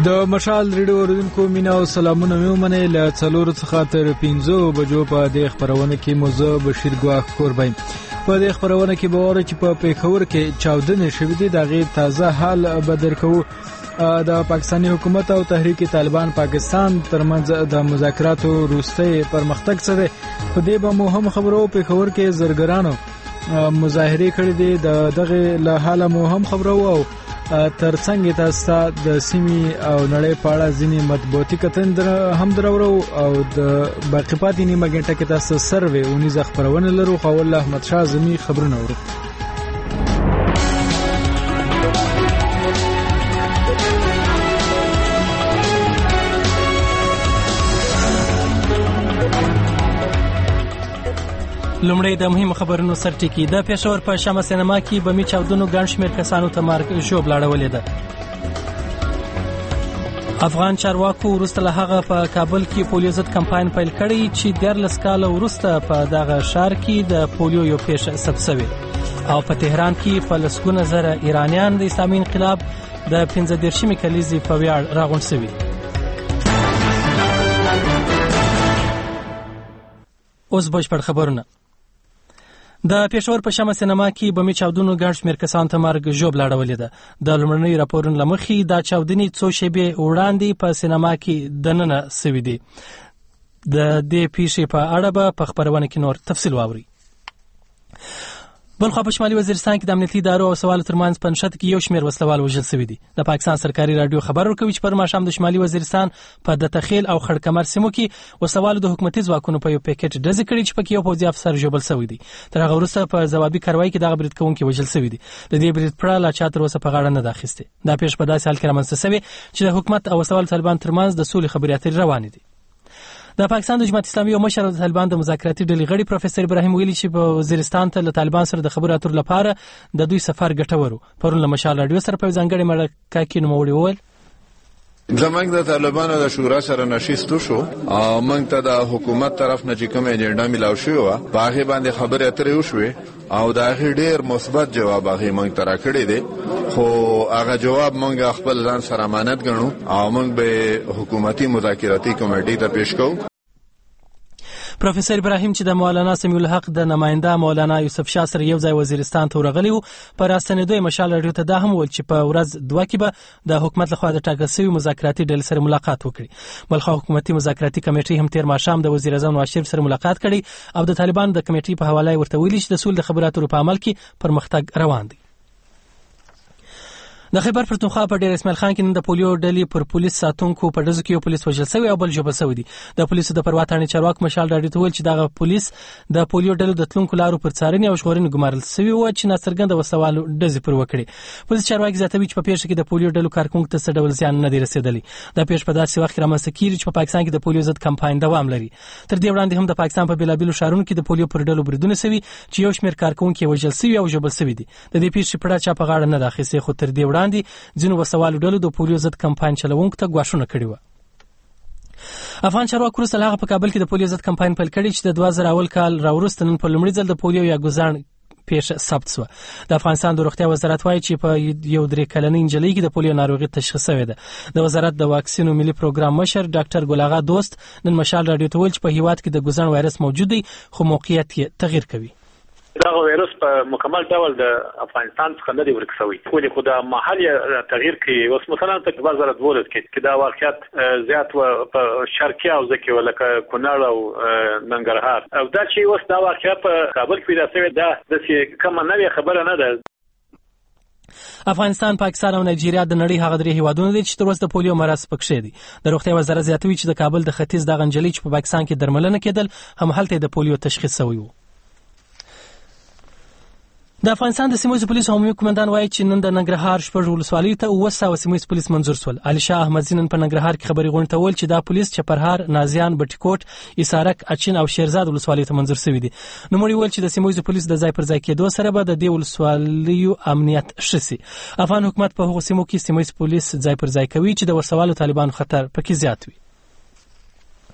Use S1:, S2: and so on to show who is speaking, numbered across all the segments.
S1: د مشال ریډیو اوریدونکو مینا او سلامونه مې ومنئ. له 4 څخه تر 5 بجو په دې خپرونه کې مو زه بشیر ګواښ کوربی. په دې خپرونه کې به واورئ چې په پیښور کې چاودنې شوې دي، د هغې تازه حال به درکوو. د پاکستاني حکومت او تحریک طالبان پاکستان ترمنځ د مذاکراتو وروستی پرمختګ څه دی، په دې به مو هم خبرو. پیښور کې زرګرانو مظاهرې کړې دي، دغه له حاله مو هم خبرو. او ترڅنګ تاسو د سیمې او نړۍ په اړه ځینې مطبوعاتي کتنې هم درورو او د باقي پاتې نیمه غنټه کې تاسو سروې اونیزه خبرونه لرو. خو الله احمد شاه زمي خبرونه اورو.
S2: لومړی د مهمو خبرونو سرټکی. د پېښور په شمع سینما کې بمي چاودنو ګڼ شمېر کسانو ته مرګ ژوبله اړولې ده. افغان چارواکو وروسته له هغه په کابل کې پولیو ضد کمپاین پیل کړی چې 14 کاله وروسته په دغه ښار کې د پولیو یو پیښه ثبت شوې. او په تهران کې په لسګونه زره ایرانیان د اسلامي انقلاب د 15 کلیزې په ویاړ راغونډ شوي. اوس بشپړ خبرونه. د پېښور په شمع سینما کې بمي چاودنو ګڼ شمېر کسانو ته مرګ ژوبله اړولې ده. د لومړنیو راپورونو له مخې دا چاودنې څو شېبې وړاندې په سینما کې دننه سوي دي. د دې پیښې په اړه به په خپرونه کې نور تفصیل واورئ. بلخوا په شمالي وزیرستان کې د امنیتي ادارو او سوالو ترمنځ په نښته کې یو شمېر وسلوال وژل شوي دي. د پاکستان سرکاري راډیو خبر ورکوي چې پر ماښام د شمالي وزیرستان په دتخیل او خړکمر سیمو کې وسلوالو د حکومتي ځواکونو په یو پیکټ ډزې کړي چې پکې یو پوځي افسر ژوبل شوی دی. تر هغه وروسته په ځوابي کاروایی کې دغه برید کوونکي وژل شوي دي. د دې برید پړه لا چا تر اوسه په غاړه نه ده اخیستې. دا پیښه په داسې حال کې رامنځته شوې چې د حکومت او وسلوالو طالبان ترمنځ د سولې خبرې اترې روانې دي. د پاکستان د جماعت اسلامي او مشر د طالبان د مذاکراتي ډلې غړي پروفیسور ابراهیم ویلي چې په وزیرستان ته له طالبان سره د خبرو اترو لپاره د دوی سفر ګټور و. پرون له مشال راډیو سره په ځانګړي مرکه کې نوموړي وویل
S3: زمونږ د طالبانو د شورا سره نشستو شو او موږ ته د حکومت طرف نه چې کوم اجنډا ملاو شوی و په هغې باندې خبرې اترې وشوې او د هغې ډېر مثبت جواب هغې موږ ته راکړی دی. خو هغه جواب موږ خپل ځان سره امانت ګڼو او موږ به حکومتي مذاکراتي کمیټې ته پیش کوو.
S2: پروفیسور ابراهیم چې د مولانا سمیع الحق د نماینده مولانا یوسف شاه سره یو ځای وزیرستان ته ورغلی و، په راستنېدو یې مشال راډیو ته دا هم وویل چې په ورځ 2 کې به د حکومت لخوا د ټاکل شوي مذاکراتي ډلې سره ملاقات وکړي. بلخوا حکومتي مذاکراتي کمیټې هم تیر ماښام د وزیر اعظم نواز شریف سره ملاقات کړی او د طالبانو د کمیټې په حواله ورته ویلي چې د سولې د خبرو اترو په عمل کې پرمختګ روان دی. د خیبر پښتونخوا په ډیر اسماعیل خان کې نن د پولیو ډلې پر پولیس ساتونکو په ډزو کې یو پولیس وژل شوی او بل ژوبل شوی دی. د پولیسو د پرواتانې چارواک مشال راډیو ته ویل چې دغه پولیس د پولیو ډلو د تلونکو لارو پر څارنې او ژغورنې ګمارل شوی و چې ناڅرګنده وسوالو ډزې پر وکړي. پولیس چارواکي زیاتوي چې په پیښه کې د پولیو ډلو کارکونکو ته څه ډول زیان نه دی رسېدلی. دا پیښه په داسې وخت کې رامنځته کیږي چې په پاکستان کې د پولیو ضد کمپاین دوام لري. تر دې وړاندې هم د پاکستان په بیلابیلو ښارونو کې د پولیو پر ډلو بریدونه شوي چې یو شمېر کارکونکي وژل شوي او ژوبل شوي دي. د دې پیښې پړه چا په غاړه نه ده اخیستې، خو تر دې وړاندې ځینو وسوالو ډلو د پولیو ضد کمپاین چلوونکو ته ګواښونه کړي وو. افغان چارواکو وروسته له هغه په کابل کې د پولیو ضد کمپاین پیل کړی چې د 2000 کال راوروسته نن په لومړي ځل د پولیو یا ګوزاڼ پیښه ثبت شوه. د افغانستان د روغتیا وزارت وایي چې په یو 3 کلنۍ نجلۍ کې د پولیو ناروغي تشخیص شوې ده. د وزارت د واکسینو ملي پروګرام مشر ډاکټر ګل اغا دوست نن مشال راډیو ته ویل چې په هیواد کې د ګوزاڼ وایرس موجود دی خو موقعیت یې تغییر کوي.
S4: دا وایرس په مکمل ډول د افغانستان څخه نه دی ورک شوی، خو د خو د محلي تغییر کوي. اوس مثلا په 2012 کې دا واقعیت زیات و په شرقي حوزه کې ولکه کونړ او ننګرهار او دا چې اوس دا واقعیت په کابل کې راځي دا د کوم نوې خبره نه ده.
S2: افغانستان، پاکستان او نایجیریا د نړۍ هغه 3 هیوادونه دي چې تر اوسه د پولیو مرض پکښې دي. د روغتیا وزارت زیاتوي چې د کابل د ختیځ د غنجلۍ چې په پاکستان کې درملنه کېدل هم هلته د پولیو تشخیص شوی و. د افغانستان د سیمه ییزو پولیسو عمومي قومندان وایي چې نن د ننګرهار شپږ ولسوالیو ته 900 سیمه ییز پولیس منظور شول. علي شاه احمدزي نن په ننګرهار کې خبري غونډه ته ویل چې دا پولیس چپرهار، نازیان، بټکوټ، اسارک، اچین او شیرزاد ولسوالیو ته منظور شوي دي. نوموړي ویل چې د سیمه ییزو پولیسو د ځای پر ځای کېدو سره به د دې ولسوالیو امنیت ښه شي. افغان حکومت په هغو سیمو کې سیمه ییز پولیس ځای پر ځای کوي چې د ورسوالو طالبانو خطر پکې زیات وي.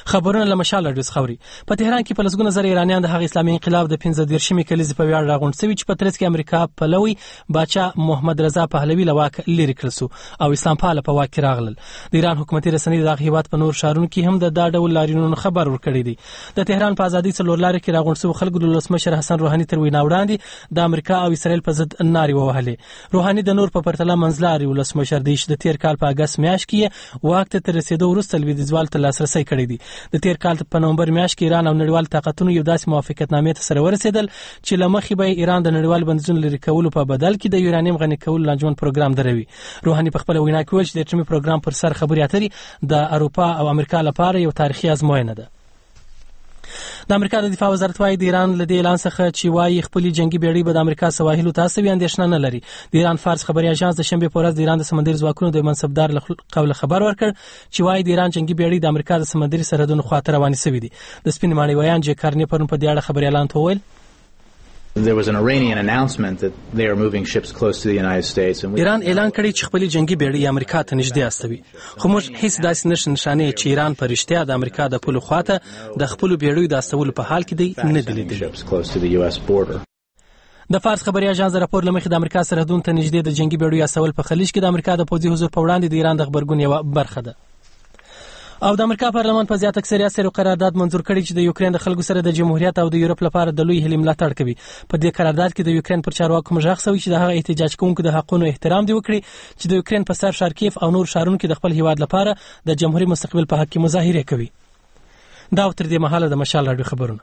S2: خبرونه له مشال رادیو خوري. په تهران کې په لسګونه زره ایرانیان د هغه اسلامي انقلاب د 15 کلیزې په ویاړ راغونډ شوي چې په ترڅ کې امریکا پلوي باچا محمد رضا پهلوي له واک لرې کړل شو او اسلام پاله په واک کې راغلل. د ایران حکومتي رسنۍ د هیواد په نور شهرونو کې هم د ډول لارینونو خبر ورکړی دی. د تهران په ازادي څلور لارې کې راغونډ شو خلکو د ولسمشر حسن روحاني تر وینا وړاندې د امریکا او اسرائیل په ضد نارې ووهلې. روحاني د نور په پرتله منځلاري ولسمشر دی چې د تیر کال په اگست میاشت کې واک ته تر رسیدو وروسته لویدیځوال ته لاسرسي کړی دی. د تیر کال په نومبر میاشت کې ایران او نړیوال طاقتونو یو داسې موافقتنامې ته سره ورسېدل چې لمخې به ایران د نړیوال بندیزونو لرې کولو په بدل کې د یورانیم غني کولو لانجمن پروګرام دروي. روحاني په خپل وینا کې ویل چې د اټومي پروګرام پر سر خبرې اترې د اروپا او امریکا لپاره یو تاریخي ازموینه ده. د امریکا د دفاع وزارت وايي د ایران له دې اعلان څخه چې وايي خپل جنگي بیړۍ به د امریکا سواحلو ته استوي اندېښنه نه لري. د ایران فارس خبري اژانس د شنبه په ورځ د ایران د سمندري ځواکونو د منصبدار له قوله خبر ورکړ چې وايي د ایران جنگي بیړۍ د امریکا د سمندري سرحدونو خواته روانې شوې دي. د سپین ماڼۍ ویان جې کارنی پرون په دې اړه خبري اعلان وویل.
S5: There was an Iranian announcement that they are moving ships close to the United States.
S2: ایران اعلان کړی چې خپل جنگي بیړۍ امریکا ته نږدې استوي. خو موږ هیڅ داسې نشانه چې ایران پر رښتیا د امریکا د پولو خواته د خپل بیړۍ د استولو په حال کې دی نه دی لیدلی. د فارس خبري اژانس د راپور لمخې د امریکا سرحدونو ته نږدې د جنگي بیړۍ استول په خلیج کې د امریکا د پوځي حضور په وړاندې د ایران د خبرګون یو برخه ده. او د امریکا پارلمان په زیات اکثریت سره قرارداد منزور کړی چې د یوکرين د خلکو سره د جمهوریت او د یورپ لپاره د لوی هلي ملاتړ کوي. په دې قرارداد کې د یوکرين پر چارواکو مژغ شوی چې د هغه احتجاج کوونکو د حقونو احترام دی وکړي چې د یوکرين په سر شارکیف او نور شهرونو کې د خپل هیواد لپاره د جمهوریت مستقبل په حق کې مظاهره کوي. دا تر دې مهاله د مشال رادیو خبرونه.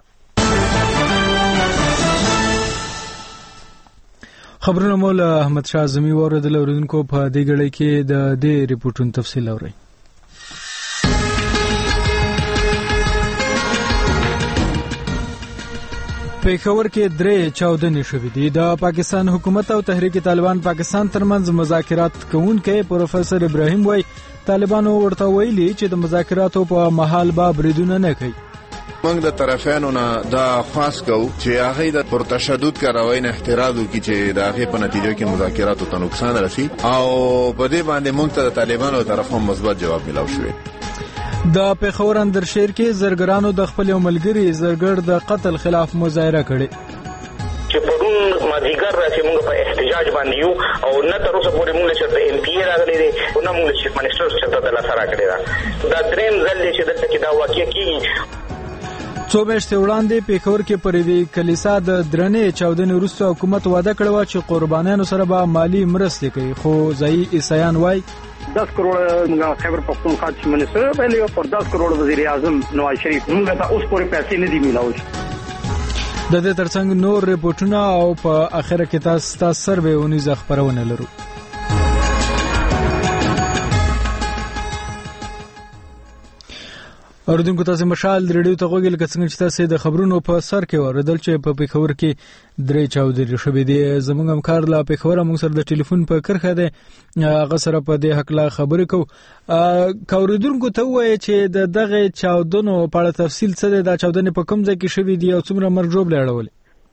S1: خبرونه مول احمد شاه زمي اوریدل اوریدونکو په دې غړي کې د دې ریپورتونو تفصیل اورئ. پیښور کې درې چاودنې شوې دي. د پاکستان حکومت او تحریک طالبان پاکستان ترمنځ مذاکرات کوونکی پروفیسور ابراهیم وای طالبانو ورته ویلي چې د مذاکراتو په محل به بریدونه نه کوي.
S3: موږ د طرفینو نه دا خاص کوو چې هغه د پرتشدد کاروي نه احتراز وکړي چې د هغه په نتیجه کې مذاکراتو ته نقصان رسي او په دې باندې موږ ته د طالبانو طرفه مثبت جواب ملو شوی.
S1: د پیښور اندرشیر کې زرګرانو د خپل ملګری زرګر د قتل خلاف مظاهره کړې
S6: چې پرون مازیګر راځي موږ په احتجاج باندې یو او نه تر اوسه پورې موږ چې د ام پی راغلي دي او نه موږ چې منیسټر چې د لاسره کړی دا دریم ځل چې دلته کې دا واقع کیږي.
S1: څو میاشتې وړاندې پیښور کې پر دې کلیسا د درنې چاودنې وروسته حکومت وعده کړو چې قربانیانو سره به مالی مرستې کوي خو ځایي عیسایان وایي
S7: 10 کروڑ خیبر پختونخوا چې منسټر ویلی او پر 10 کروڑ وزیر اعظم نواز شریف موږ ته اوس پورې پیسې نه دي میلاوي.
S1: د دې ترڅنګ نور ریپورتونه او په اخره کې تاسو سروې ونیزه خبرونه لرو. اوردونکو تاسو مشال ریډیو ته غوږی لکه څنګه چې تاسو د خبرونو په سر کې اوریدل چې په پیښور کې درې چاودنې شوې دي. زموږ همکار لا پیښور موږ سره د ټلیفون په کرخه ده هغه سره په دې حق لا خبرې کو. اوردونکو ته وایي چې دغه چاودنو په اړه تفصیل څه ده د چاودنې په کوم ځای کې شوې دي او څومره مرګ جوړ لري.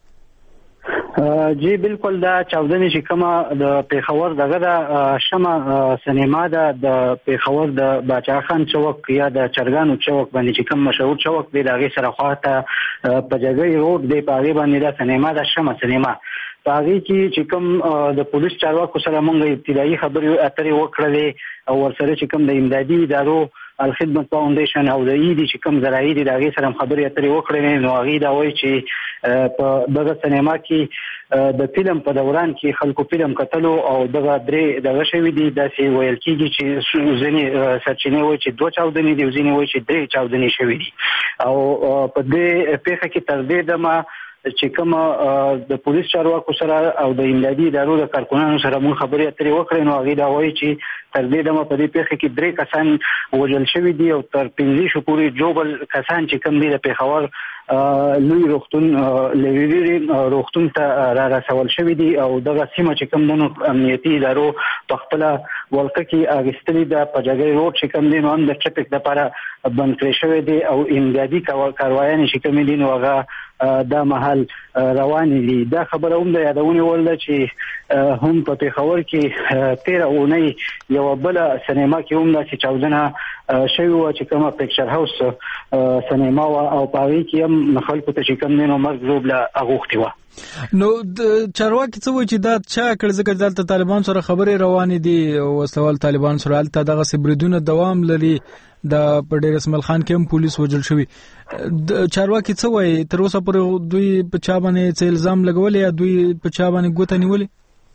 S7: جی بالکل دا چاودنې چې کومه د پیښور دغه د شمه سینما د پیښور د باچا خان چوک یا د چرګانو چوک باندې چې کوم مشهور چوک دی دغه سره خواته په جګړې روډ دی په هغه باندې د سینما د شمه سینما په هغه کې چې کوم د پولیس چارواکو سره موږ ابتدایي خبرې اترې وکړلې او ورسره چې کوم د امدادي ادارو الخدمت فاونډیشن او د ایدي چې کوم زراعي دي دغه سره خبرې اترې وکړلې نو هغه دا وایي چې په دغه سینما کې د فلم په دوران کې خلکو فلم کتلو او دغه درې دغه شوی دي داسې ویل کېږي چې ځینې سرچینې وایي چې 2 چاودنې دي ځینې وایي چې 3 چاودنې شوی دي او په دې پیښه کې تر دې دمه چې کوم د پولیس چارواکو سره او د امدادي ادارو د کارکونانو سره مون خبرې اترې وکړې نو هغه دا وایي چې تر دې دمه په دې پیښه کې 3 کسان وژل شوي دي او تر 15 پورې جوبل کسان چې کوم دي د پیښور لوی روغتون لوی روغتون ته را رسول شوی دي او دغه سیمه چې کوم دنو امنیتي ادارو په خپل ولکه کې اغستلې د پجګي روډ چې کوم دي نو د ټریفیک لپاره بند کړی شوی دی او امدادي کاروایان چې کوم دي نو هغه د محل روان دي. دا خبره هم د یادونه ولده چې هم په پیښور کې 13 اونۍ یو بل سینما کې هم د چاودنه شوی و چې کومه پکچر هاوس سینما او پاوی کې هم خلکو ته چې کوم نو مرګ روبله اغوختي و.
S1: نو چارواکي څه وایي چې دا چا کړ ځکه دلته طالبان سره خبرې روانې دي او سوال طالبان سره الته دغه سبریدونه دوام لري د پډیر اسماعیل خان کې هم پولیس وجل شوی. چارواکي څه وایي تر اوسه پورې دوی په چا باندې څه الزام لګولې یا دوی په چا باندې ګوته نیولې؟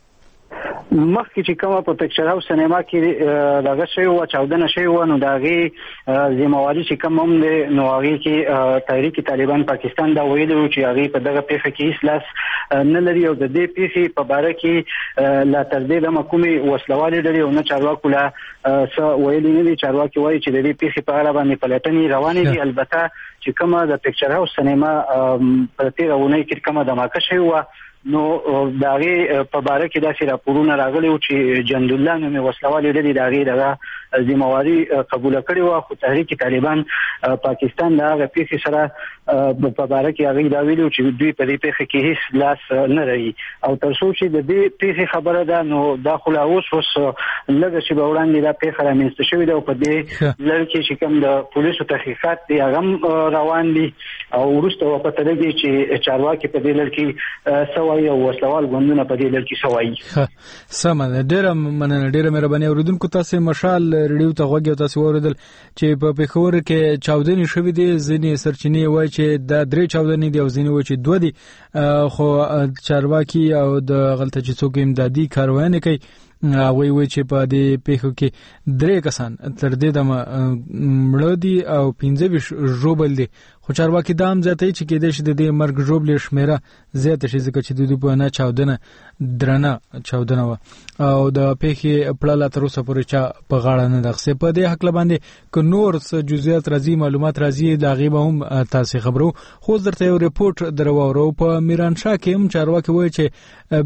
S7: مخکې چې کومه په پکچر هاوس سینما کې دغه شی او چاودنه شی و نو دغه ذمہواری چې کوم هم نو هغه کې تحریک طالبان پاکستان دا ویلي چې هغه په دغه پیښه کې هیڅ لاس نه لري او د دې پیښې په باره کې لا تر دې د محکومي وسلوالې لري او نه چارواکو لا ویلي نه دي. چارواکي وایي چې د دې پیښې په اړه باندې پلټنې روانې دي. البته چې کومه د پکچر هاوس سینما په 13 اونۍ کې کومه دماکه شوی و نو داغه په باره کې داسې راپورونه راغلي او چې جند الله نومي وسلوالې لري دغه ذمہواری قبول کړی و خو تحریک طالبان پاکستان دغه پیښې سره په باره کې هغه دا ویلو چې دوی په دې پیښه کې هیڅ لاس نه لري او تر څو چې د دې پیښې خبره ده نو داخله اوس لږ شي به وړاندې دا پیښه رامنځته شوې ده او په دې لړ کې چې کوم د پولیسو تحقیقات دی هغه روان دي او وروسته په تلګي چې چارواکي په دې لړ کې سوای او وسلوال غوندونه په دې لړ کې سوای.
S1: سمه ډیره مننه ډیره مهرباني. اوریدونکو تاسو مشال ریډیو ته غوږی تاسو اوریدل چې په پیښور کې چاودنې شوې دي. ځینې سرچینې وایي چې دا 3 چاودنې دي او ځینې وایي چې 2 دي خو چارواکي او د غلطه چې څوک امدادي کاروانې کوي وایي چې په دې پیښو کې 3 کسان تر دې دمه مړه دي او 15 ژوبل دي. خو چارواکي دا هم زیاتوي چې کېدای شي د دې مرګ ژوبلې شمیره زیاته شي ځکه چې د دوی په نه چاودنه درنه چاودنه و او د پیښې پړه تر اوسه پورې چا په غاړه نه ده. په دې حق باندې که نور څه جزئیات راځي معلومات راځي دا غیبه هم تاسو خبرو. خو درته یو ریپورت درواورو په میرانشاه کې هم چارواکي وایي چې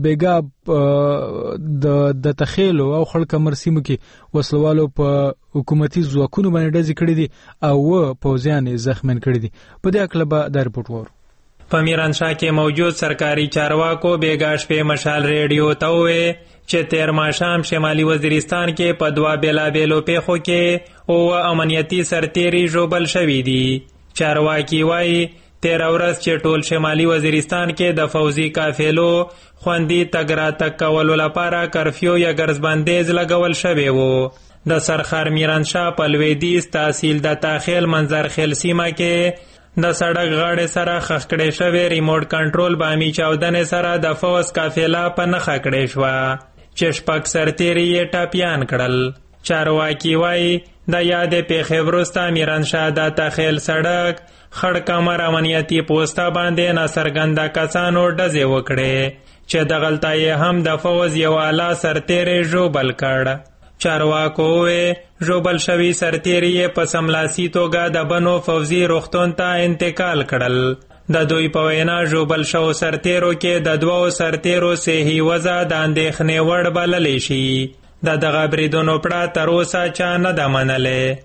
S1: بیګا د تخیلو او خلک مرسیمو کې وسلوالو په حکومتي ځواکونو باندې ډزې کړې دي او پوځیان زخمین کړي دي. په دې اړه به دا ریپورت وورو.
S8: په میرانشاه کې موجود سرکاري چارواکو بیګاش په مشال ریډیو ته وې چې تیر ماښام شمالي وزیرستان کې په 2 بیلابیلو پیښو کې او امنیتي سرتیري ژوبل شوي دي. چارواکي وایي 13 ورځ چې ټول شمالي وزیرستان کې د فوزي قافلو خوندي تګ راتګ کولو لپاره کرفیو یا ګرځبندیز لګول شوی و. د سرخار میرانشاه په لویدیځ تحصیل د تاخیل منظرخیل سیمه کې د سړک غاړې سره خښ کړی شوی ریموټ کنټرول بامي چاودنې سره د فوز قافله په نښه کړې شوه چې 6 سرتیري یې ټاپیان کړل. چارواکي وایي د یادې پیښې وروسته میرانشاه د تاخیل سړک خړ کمر امنیتي پوسټه باندې ناڅرګنده کسانو ډزې وکړې چې دغلته یې هم د فوز یو اعلی سرتیری ژوبل کړ. چارواکو وې ژوبل شوي سرتیري یې په سملاسي توګه د بنو فوزي روغتون ته انتقال کړل. د دوی په وینا ژوبل شو سرتیرو کې د 2 سرتیرو صحي وضع د اندېښنې وړ بللی شي. د دغه بریدونو پړه تر اوسه چا نه ده منلې.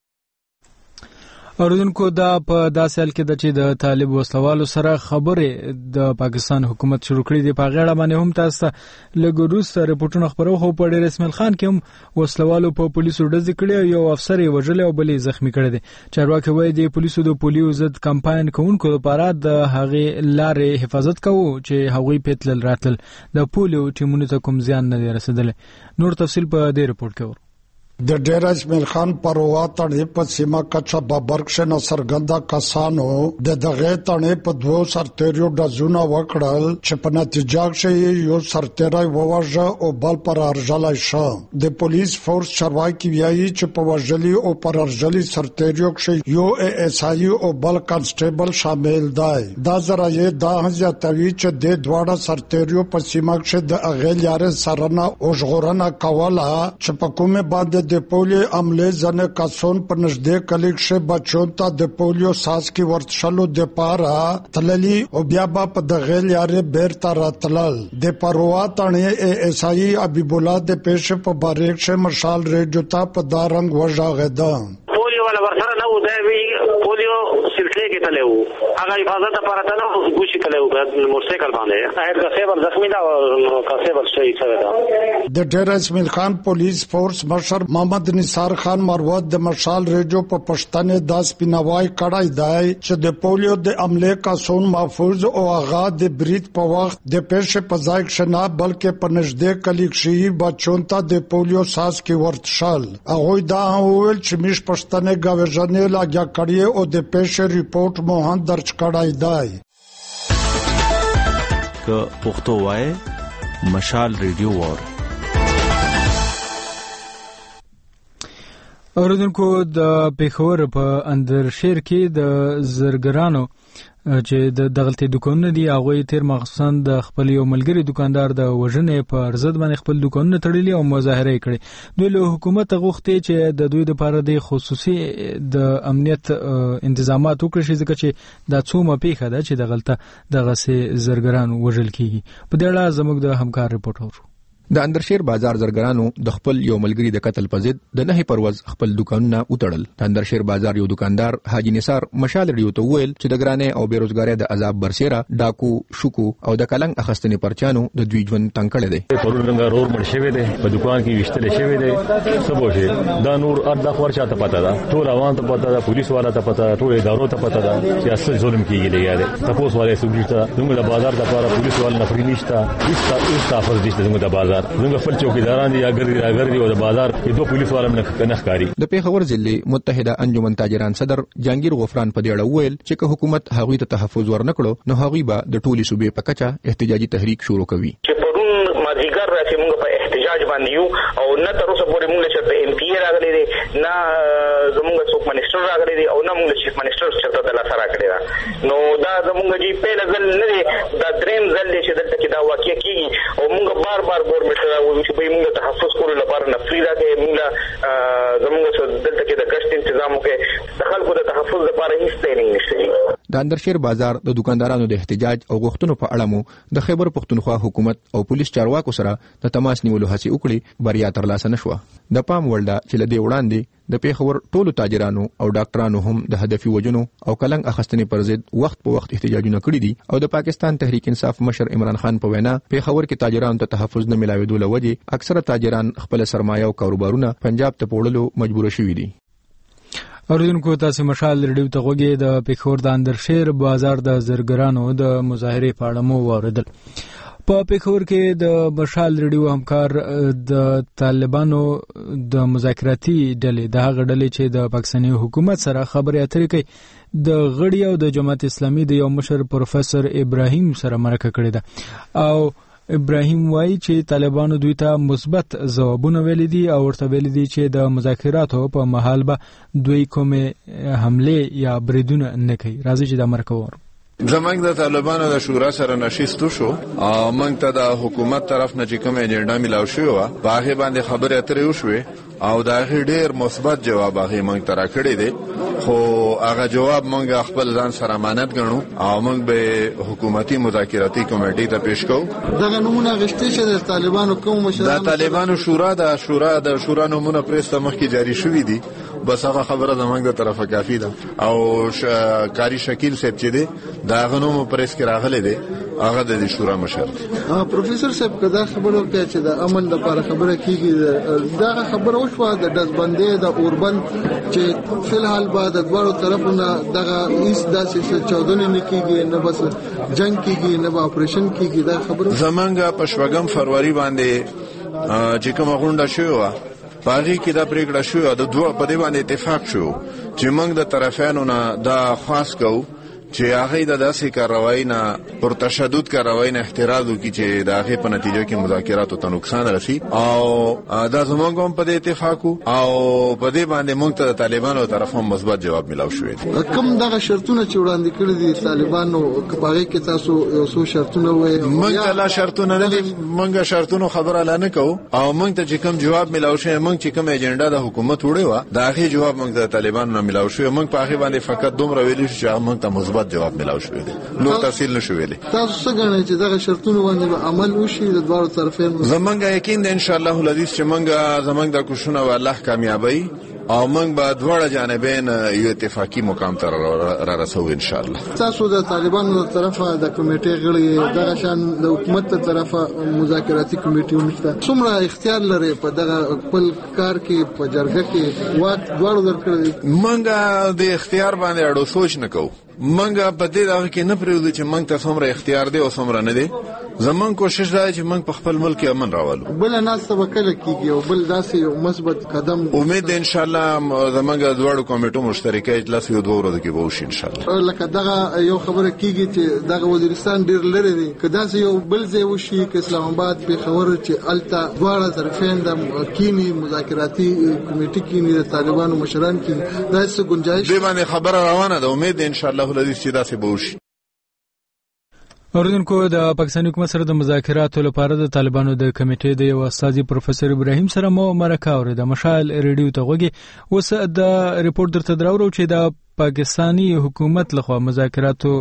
S1: اوریدونکو دا په داسې حال کې د چې د طالب وسلوالو سره خبرې د پاکستان حکومت شروع کړې دي. په غاړه باندې هم تاسو لږ وروسته ریپورتونه خبرو خو په ډیر اسماعیل خان کې هم وسلوالو په پولیسو ډزې کړې یو افسر یې وژل او بل یې زخمی کړی دی. چارواکي وایي د پولیسو د پولیو ضد کمپاین کوونکو لپاره د هغې لارې حفاظت کوو چې هغوی پیتلل راتل د پولیو ټیمونو ته کوم زیان نه دی رسېدلی. نور تفصیل په دې ریپورت کې ورو.
S9: د ډیر اسماعیل خان پروا تړې په سیمه کچا ببرګ شنه سرګندا کسانو د دغه تړې په 2 سرتیرو ډزونه وکړل چې په نتیجه کې یو سرتیری وواژه او بل پر ارجلای شو. د پولیس فورس چارواکي ویایي چې په وژلي او پر ارجلي سرتیرو کې یو اس آی او بل کانسټیبل شامل دی. دا ذرایع دا ځاتوي چې د دواړه سرتیرو په سیمه کې د اغیل یاره سرنه او ژغورنه کوله چې په کومه باندې د پولیو عمله ځنه کسون په نږدې کلیکشه بچون ته د پولیو ساس کې ورتشلو د پاره تللی او بیا په دغه لارې بیرته راتلل د پروا تڼې ایسائی حبیب الله د پېښې په باریک شه مشال ریډیو ته په دارنګ وژاغدا
S4: پولیو ولا ورسره نه و دی پولیو سلسله کې تلو هغه حفاظت لپاره ته نو ګوشي تلو موټرسایکل باندې هغه کسبل زخمی دا او کسبل شهید شوی دا
S9: د ډیر اسماعیل خان پولیس فورس مشر محمد نثار خان مروت د مشال ریډیو په پښتنه 10 پینوای کړای دی چې د پولیو د عمله کسون محفوظ او هغه د بریټ په وخت د پېښې په ځای کې نه بلکې په نږدې کلیکشي بچون ته د پولیو ساس کې ورتشل هغه دا ویل چې مش پښتنه غوښنه لاګه کړی او د پېښې ریپورت مو هم درج کړای دی
S10: که پښتو وای مشال ریډیو وار
S1: اوریدونکو د پیښور په اندرشیر کې د زرګرانو چې د دغلتي دکانونه دي هغه تیر مخصوصا د خپل یو ملګری دکاندار د وژنې په ارزد باندې خپل دکانونه تړلي او مظاهره کړي دوی له حکومت غوښتي چې د دوی لپاره د خصوصي د امنیت انتظامات وکړي ځکه چې د څومره پیښه ده چې دغلته دغه سي زرګران وژل کیږي په دې اړه زموږ د همکار ریپورټر
S11: د اندرشیر بازار زرګرانو د خپل یو ملګری د قتل په ضد د نه پرواز خپل دکانونه وټړل. د اندرشیر بازار یو دکاندار حاجی نثار مشال ریډیو ته ویل چې د ګرانې او بیروزګاری د عذاب برسیره ډاکو شوکو او د کلنګ اخستنې پرچانو د دوی ژوند تنګ کړی دی.
S12: پرونګ رور مړ شوی دی په دکان کې وشتل شوی دی سبو شي دا نور اردا خور چاته پتا ده ټول روان ته پتا ده پولیس والا ته پتا ده ټول ادارو ته پتا ده چې اصل ظلم کیږي لګیا دی تاسو والے سګریټه دغه د بازار د لپاره پولیس والا نفري نشته هیڅ تاسو دې دغه د بازار دغه خپل چوکیداران دي اگر او د بازار کې دوه پولیس والا نه ښکاری.
S11: د پیښور ضلع متحده انجمن تاجران صدر جهانگیر غفران په دې اړه ویل چې که حکومت هغوی ته تحفظ ورنکړو نو هغوی به د ټولي صوبې په کچه احتجاجي تحریک شروع کوي.
S6: چې پرون مازیګر راځي موږ په احتجاج باندې یو او نه تر اوسه پورې موږ چې ایم پی راغلي دي نه زموږ څوک منیسټر راغلي دي او نه موږ چیف منیسټر چې د لاسه راکړي نو دا زموږ جی په لزل نه دا دریم ځل چې دلته کې دا واقع کیږي او موږ بار ګورنمنت ته وایو چې به موږ تحفظ کولو لپاره نفري راکې موږ زموږ دلته کې د کشت تنظیم وکړي د خلکو د تحفظ لپاره هیڅ ټریننګ نشته.
S11: د اندرشیر بازار د دکاندارانو د احتجاج او غوښتنو په اړه مو د خیبر پښتونخوا حکومت او پولیس چارواکو سره د تماس نیولو هڅه وکړي بریا ترلاسه نشوه. د پام وړ ده چې لدې وړاندې د پیښور ټولو تاجرانو او ډاکټرانو هم د هدفي وجنو او کلنګ اخستنې پر ضد وخت په وخت احتجاجونه کړي دي او د پاکستان تحریک انصاف مشر عمران خان په وینا پیښور کې تاجرانو ته تحفظ نه ملاوي دوله وجه اکثره تاجران خپل سرمایه او کاروبارونه پنجاب ته پوړلو مجبور شوي دي.
S1: اوریدونکو تاسو مشال ریډیو ته غوږی د پیښور د اندرشیر بازار د زرګرانو د مظاهره په اړه مو واوریدل. په پیښور کې د مشال ریډیو همکار د طالبانو د مذاکراتي ډلې د هغه ډلې چې د پاکستاني حکومت سره خبرې اترې کوي د غړي او د جماعت اسلامي د یو مشر پروفیسور ابراهیم سره مرکه کړې ده او ابراهیم وایي چې طالبانو دوی ته مثبت ځوابونه ویلي دي او ورته ویلي دي چې د مذاکراتو په مهال به دوی کومې حمله یا بریدونه نه کوي. راځي چې دا مرکه وورو.
S3: زمنګ د طالبانو د شورا سره نشست شو او موږ ته د حکومت طرف نه چې کوم اجنډا ملاو شو په هغه باندې خبرې اترې وشوې او دا ډېر مثبت جواب هغه موږ ته راکړی دی خو هغه جواب موږ خپل ځان سره امانت ګڼو او موږ به حکومتي مذاکراتي کمیټې ته پیش کوو.
S13: دا نمونه غشتي چې د طالبانو کوم مشران
S3: د طالبانو شورا نمونه پرسته مخکې جاری شوې دي بس هغه خبره زموږ د طرفه کافی ده او کاری شکیل صاحب چې دی دا غنوم پریس کې راغلي دي هغه د شورا مشر
S13: پروفیسور صاحب کدا خبرو کې چې د امن لپاره خبره کیږي دا خبره وشوه د دزبندې د اوربند چې فلحال بعد د دوړو طرفونه دغه هیڅ داسې چودنه نه کیږي نه بس جنگ کیږي نه اپریشن کیږي دا خبره
S3: زمونږ په شپږم فروری باندې چې کومه غونډه شوه باغی کې دا پریکړه شو د دوه په دی باندې اتفاق شو چې موږ د طرفانو نه دا خاص کو چې هغه د داسې کاروایی نه پر تشدد کاروایی نه احتراز وکړي چې د هغه په نتیجه کې مذاکراتو ته نقصان رسي او دا زموږ هم په اتفاق او په دې باندې موږ ته د طالبانو طرفه مثبت جواب ملاو شوی دی.
S13: کوم دغه شرطونه چې وړاندې کړی دي طالبانو کباغه کې تاسو یو څو شرطونه وایي؟
S3: موږ لا شرطونه نه دي، موږ شرطونو خبره لا نه کوو او موږ ته چې کوم جواب ملاو شوی، موږ چې کوم ایجنډا د حکومت وړي و دا هغه جواب موږ د طالبانو نه ملاو شوی، موږ په هغه باندې فقط دومره ویلي چې موږ ته مثبت جواب ملاو شوی دی، نو تفصیل نشو ویلي.
S13: تاسو څنګه غواړئ چې دغه شرطونه باندې عمل وشي د دوه طرفینو؟
S3: زمونږ یقین دی ان شاء الله العزیز چې زمونږ د کوششونو الله کامیابی او موږ به دواړه جانبین یو اتفاقی مقام ته را رسو ان شاء الله.
S13: تاسو د طالبانو تر طرفه د کمیټې غړي دغه شان د حکومت تر طرفه مذاکراتي کمیټې ونشته، څومره اختیار لري په دغه خپل کار کې په جرګه کې واک دواړو درکړي؟
S3: موږ د اختیار باندې اړو سوچ نه کوو، موږ په دې دغه کې نه پریږدو چې موږ ته څومره اختیار دی او څومره نه دی. زمون کوشش دا چې موږ په خپل ملک امن راولو.
S13: بل نه سبقله کیږي او بل داسې یو مثبت قدم
S3: امید ان شاء الله زمونږ د دوړو کمیټو مشترکه اجلاس یو دوه ورځې کې به وشي ان شاء الله.
S13: لکه دغه یو خبره کیږي چې دغه وزیرستان ډیر لري دی، کدا چې یو بل ځای وشي ک اسلام آباد به خبره چې التا دواړه طرفین د کینی مذاکراتي کمیټې کینی د طالبانو مشران کینی دا څه گنجائش
S3: دی باندې خبره روانه ده. امید ان شاء الله العزیز چې دا څه به وشي.
S1: اوردونکو د پاکستاني حکومت سره د مذاکراتو لپاره د طالبانو د کمیټې د یو استاذ پروفیسور ابراهیم سره مو مرکه اورید مشال ریډیو ته غوږی. اوس د ریپورت درته دراوړو چې د پاکستاني حکومت لخوا مذاکراتو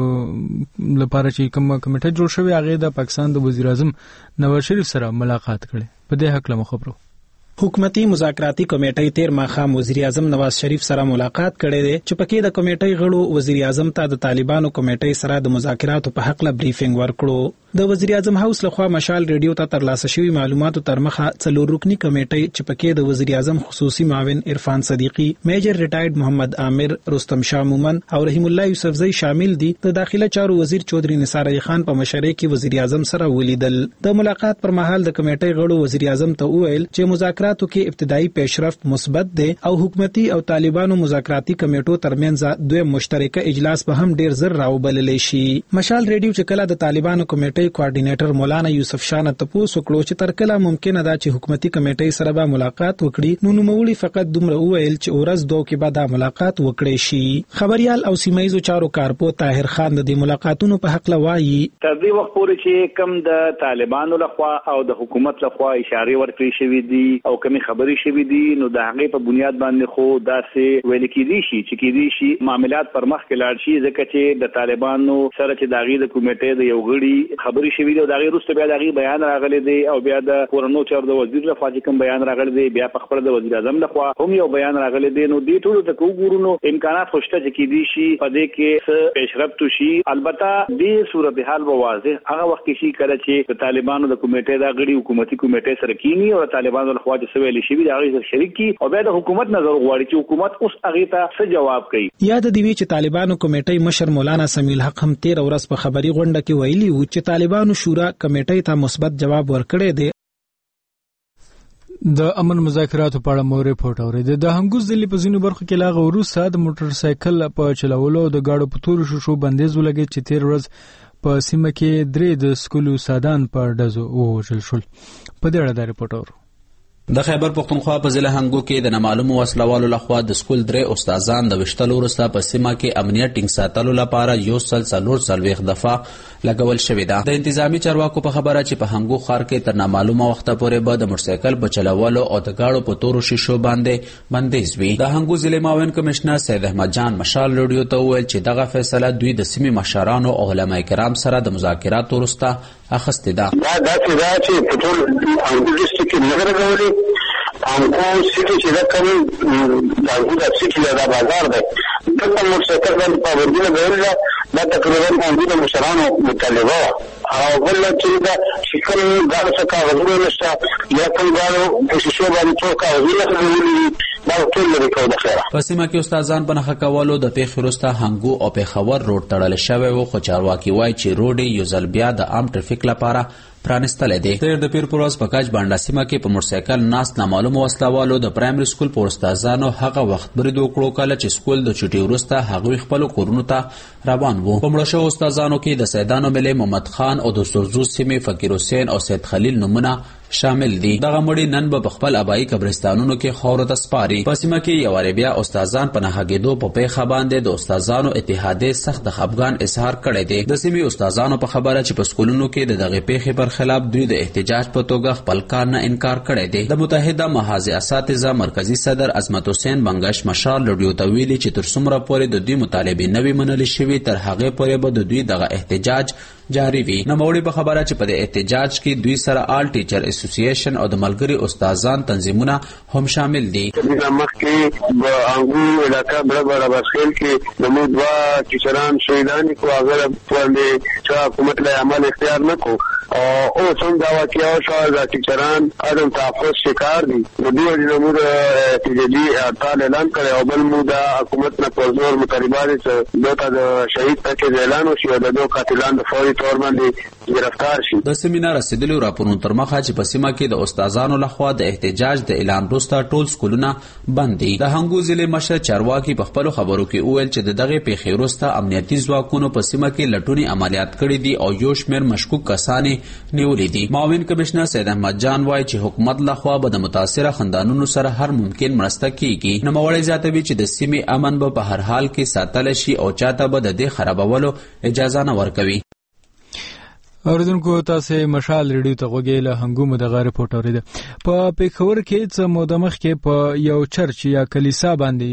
S1: لپاره چې کوم کمیټه جوړ شوی هغه د پاکستان د وزیر اعظم نواز شریف سره ملاقات کړي. په دې حق له خبرو
S14: حکومتي مذاکراتي کمیټې تیر ماخام وزیر اعظم نواز شریف سره ملاقات کړي دي چې پکې د کمیټې غړو وزیر اعظم ته د طالبانو کمیټې سره د مذاکراتو په حق له بریفینګ ورکړو. د وزیر اعظم هاوس لخوا مشال ریډیو ته ترلاسه شوی معلوماتو تر مخه څلور رکنی کمیټې چې پکې د وزیر اعظم خصوصي معاون عرفان صدیقی، میجر ریټایرډ محمد عامر، رستم شاه مومن او رحیم الله یوسفزئی شامل دي. د داخله چارو وزیر چودري نثار علي خان په مشرۍ کې وزیر اعظم سره ولیدل. د ملاقات پر مهال د کمیټې غړو وزیر اعظم ته وویل چې مذاکراتو کې ابتدایي پیشرفت مثبت دی او حکومتي او طالبانو مذاکراتي کمیټو ترمنځ دوه مشترکه اجلاس به هم ډیر زر راوبلل شي. مشال ریډیو چې کله د طالبانو کمیټې کوارډینیټر مولانا یوسف شاه نه تاسو کړو چې تر کله ممکنه ده چې حکومتي کمیټې سره به ملاقات وکړي، نو نوموړي فقط دومره وویل چې ورځ دوه کې به دا ملاقات وکړي شي. خبريال او سیمایزو چارو کارپو طاهر خان د دې ملاقاتونو په حق لوایي
S15: تر دې وخت پورې چې کم د طالبانو لخوا او د حکومت لخوا اشاره ورکړي شوې دي او کمی خبري شوې دي، نو د هغه په بنیاد باندې خو داسې ویل کېدی شي چې کېدی شي معاملات پر مخ کې لاړ شي، ځکه چې د طالبانو سره چې داغي د کمیټې د یو غړي خبري شوې دي او داغي وروسته بیا داغي بیان راغلی دی او بیا د کورونو چارو د وزیر لخوا چې کوم بیان راغلی دی، بیا په خپل د وزیر اعظم لخوا هم یو بیان راغلی دی. نو دې ټولو ته وګورو امکانات خوشته چې کېدی شي په دې کې پیشرفت شي. البته دې صورتحال به واضح هغه وخت کې شي کله چې د طالبانو د کمیټې د غړي حکومتي کمیټې سره کینی او طالبانو لخوا چې سویل شي د هغه سره شریک کی او بیا د حکومت نظر غواړي چې حکومت اوس هغه ته څه جواب کوي.
S14: یاد دی چې طالبانو کمیټې مشر مولانا سمیل حق هم 13 ورځ په خبري غونډه کې ویلي و چې طالبانو شورا کمیټې ته مثبت جواب ورکړی دی.
S1: د امن مذاکراتو په اړه مو ریپورت اورید. د هنګوز ضلع په ځینو برخو کې لاغه وروسته د موټر سایکل په چلولو د گاډو په تور شوشو بندیز ولګي چې 13 ورځ په سیمه کې درې د سکولو استادان په ډزو ووژل شول. په دې اړه دا ریپورت اورو.
S16: د خیبر پختونخوا په ضلع هنګو کې د نامعلومو وسلوالو لخوا د سکول درې استادان د وشتلو وروسته په سیمه کې امنیت ټینګ ساتلو لپاره 144 دفعه لګول شوې ده. د انتظامی چارواکو په خبره چې په هنګو ښار کې تر نامعلومه وخته پورې به د موټرسایکل په چلولو او د گاډو په تورو شیشو باندې بندیز وي. د هنګو ضلع معاون کمشنر سید احمد جان مشال ریډیو ته وویل چې دغه فیصله دوی د سیمې مشرانو او علما کرام سره د مذاکراتو وروسته اخیستې ده.
S17: دا چې په ټول هنګو ډسټرکټ کې نه راغلي هنګو سیټي چې دا کوم د هنګو د سیټي د بازار ده د موټرسایکل باندې پابندي لګول دا تقریبا هنګو د مشرانو مطالبه او بل چې دا شکل دا څه کاغذونه نشته یا کوم غاړو په شیشو باندې څو کاغذونه لګولي دا ټول لري کو د خیره.
S16: په سیمه کې استادان په نخښه کولو د پیښې وروسته هنګو او پیښور روډ تړل شوی و، خو چارواکي وایي چې روډ یې یو ځل بیا د عام ټرافیک لپاره پرانستلی دی. د پیر پر ورځ په کاج بانډا سیمه کې په موټرسایکل ناست نامعلومو وسلوالو د پرایمري سکول په استادانو هغه وخت برید وکړو کله چې سکول د چټي وروسته هغوی خپلو کورونو ته روان وو. په مړه شوو استادانو کې د سیدانو ملي محمد خان او د سرزو سیمې فقیر حسین او سید خلیل نومونه شامل دي. دغه مړي نن به په خپل ابایي قبرستانونو کې خاورو ته سپاري. په سیمه کې یو وارې بیا استادان په نهګېدو په پیښه باندې د استادانو اتحادیې سخت د خفګان اظهار کړی دی. د سیمې استادانو په خبره چې په سکولونو کې د دغې پیښې پر خلاف دوی د احتجاج په توګه خپل کار نه انکار کړی دی. د متحده محاذ اساتذه مرکزی صدر عظمت حسین بنگش مشال لډیو ته ویلي چې تر څومره پورې د دوی مطالبې نه وي منلې شوي تر هغې پورې به د دوی دغه احتجاج جاری وي. نوموړي په خبره چې په دې احتجاج کې دوی سره آل ټیچر اسوسییشن او د ملګري استادان تنظیمونه هم شامل دي.
S17: مخکې د انګو علاقه بڑا بسخیل کې د مو دوا ټیچران شهیدان کو هغه باندې چې حکومت له عمل اختیار نه کو او څنګه دا واقعیا شو د ټیچران عدم تحفظ شکار دي. د دوی د مو احتجاجي هړتال اعلان کړی او بل مو د حکومت نه پر زور مطالبات چې دوی د شهید پکې اعلان وشي او د دوه قاتلان د فوري تور باندې گرفتار شي.
S16: د سیمینار رسیدلو راپورونو تر مخه چې په سیمه کې د استادانو لخوا د احتجاج د اعلان وروسته ټول سکولونه بند دي. د هنګو ضلع مشر چارواکي په خپلو خبرو کې وویل چې د دغې پیښې وروسته امنیتي ځواکونو په سیمه کې لټونې عملیات کړي دي او یو شمېر مشکوک کسان نیولي دي. معاون کمشنر سید احمد جان وایي چې حکومت لخوا به د متاثره خاندانونو سره هر ممکن مرسته کیږي. نوموړی زیاتوي چې د سیمې امن به په هر حال کې ساتل شي او چاته به د دې خرابولو اجازه نه ورکوي.
S1: اوریدونکو تاسو مشال ریډیو ته غوږی له هنګومو دغه رپورټ اوریده. په پیښور کې څه موده مخکې په یو چرچ یا کلیسا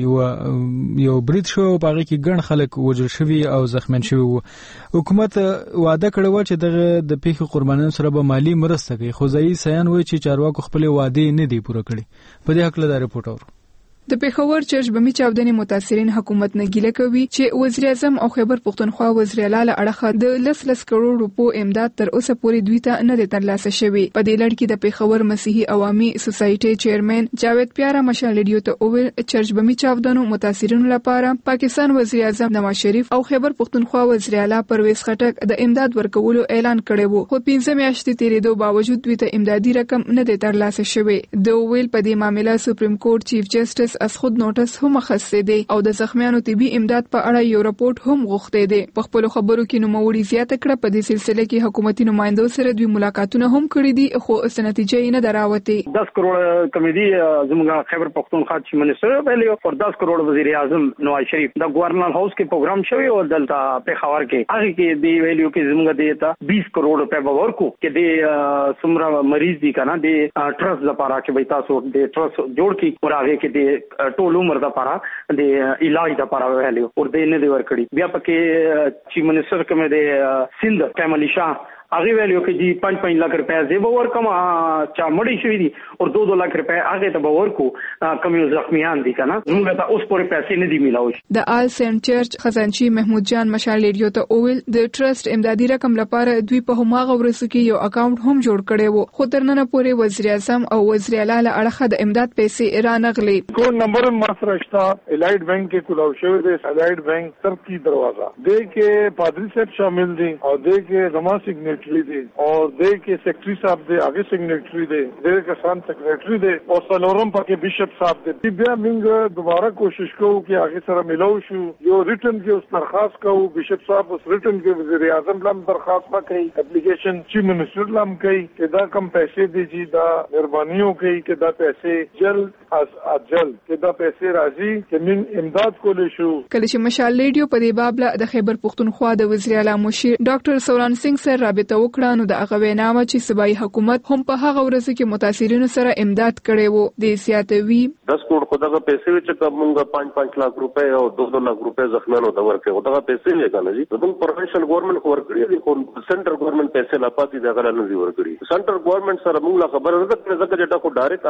S1: باندې یو برید شو او په هغې کې ګڼ خلک وژل شوي او زخمیان شوي وو. حکومت وعده کړې وه چې دغه د پیښې قربانیانو سره به مالي مرسته کوي، خو ځایي سیان وایي چې چارواکو خپلې وعدې نه دي پوره کړې. په دې هکله دا رپورټ اورو.
S18: د پیښور چرچ بمي چاودنې متاثرین حکومت نه ګیله کوي چې وزیر اعظم او خیبر پښتونخوا وزیر اعلی له اړخه د 10 کروڑ روپو امداد تر اوسه پورې دوی ته نه ترلاسه شوی. په دې لړ کې د پیښور مسیحي عوامي سوسایټي چیرمن جاوید پیارا مشال ریډیو ته اویل چرچ بمي چاودنو متاثرینو لپاره پاکستان وزیر اعظم نواز شریف او خیبر پښتونخوا وزیر اعلی پرویز خټک د امداد ورکولو اعلان کړی وو، خو 15 میاشتې تیریدو باوجود دوی ته امدادي رقم نه ترلاسه شوی. د اویل په دې معاملې سپریم کورټ چیف جسټس اسخود نوټس هم خاصه دي او د زخمیانو طبي امداد په اړه یو راپورټ هم غوښته دي. په خپل خبرو کې نوموړي زیاته کړه په دې سلسله کې حکومتي نمائندو سره دوی ملاقاتونه هم کړي دي خو څه نتیجه یې نه دراوته.
S19: 10 کروڑ کمیټي زموږ خیبر پختونخوا چې منسټر ویلو پر 10 کروڑ وزیر اعظم نواز شریف د گورنر هاوس کې پروګرام شوی او دلته پیښور کې هغه کې دی ویلو کې زموږ دیتا 20 کروڑ روپے ورکو کې د سمرا مریض دي کنه د ټرست لپاره چې وای تاسو د ټرست جوړ کی او هغه کې د ټول عمر د لپاره د علاج لپاره ویلو او د نه دی ورکړي. بیا پکې چیف منسٹر کوم د سند کمال شاه هغه ویلو کې جی 5 لک روپے زیبو ورکم چا مړی شوی دي او 2 لک روپے هغه ته ورکو کم زخمیان دي کنه موږ ته اوس پورې پیسې نه دی میلاوي.
S18: د آل سنت چرچ خزانچی محمود جان مشال ریډیو ته اویل د ټرست امدادي رقم لپاره دوی په هماغه ورسو کې یو اکاونټ هم جوړ کړی وو، خو تر نن پورې وزیر اعظم او وزیر اعلی له اړخه د امداد پیسې رانغلي.
S20: کوم نمبر ماسرشتا الایټ بینک کې کولاو شوی دی، الایټ بینک ترکی دروازه دې کې پادری صاحب شامل دي او دې کې زما سیګنیچری دي اور دې کې سیکریټری صاحب دې هغه سیګنیچری دي دې کې سان سیکریټری دي او سلورم پکې بیشپ صاحب دې. بیا موږ دوباره کوشش کوو چې هغه سره ملو شو، یو ریټن کې اوس درخواست کوو بیشپ صاحب اوس ریټن کې وزیر اعظم لم درخواست وکړي، اپلیکیشن چیف منسٹر لم کوي چې دا کم پیسې دي چې دا مهربانيو کوي چې دا پیسې جلد از اجل چې دا پیسې راځي چې من امداد کولې شو.
S18: کله چې مشال ریډیو په دې باب د خیبر پښتونخوا د وزیر اعلی مشیر ډاکټر سوران سنگ سره رابطه وکړه نو د هغه ویناوه چې صوبایي حکومت هم په هغه ورځ کې متاثرینو سره امداد کړي وو. د سیاتوي
S21: 10 کروڑ کو دغه پیسې چې کومه 5 لک روپے او 2 لک روپے زخمیانو ته ورکړي دغه پیسې نه کنه جی د پروینشل ګورنمنت ورکړي دي، خو سنټر ګورنمنت پیسې لا پاتې دغه نه دی ورکړي. سنټر ګورنمنت سره موږ خبره نه کړې ځکه چې دا کو ډایرکټ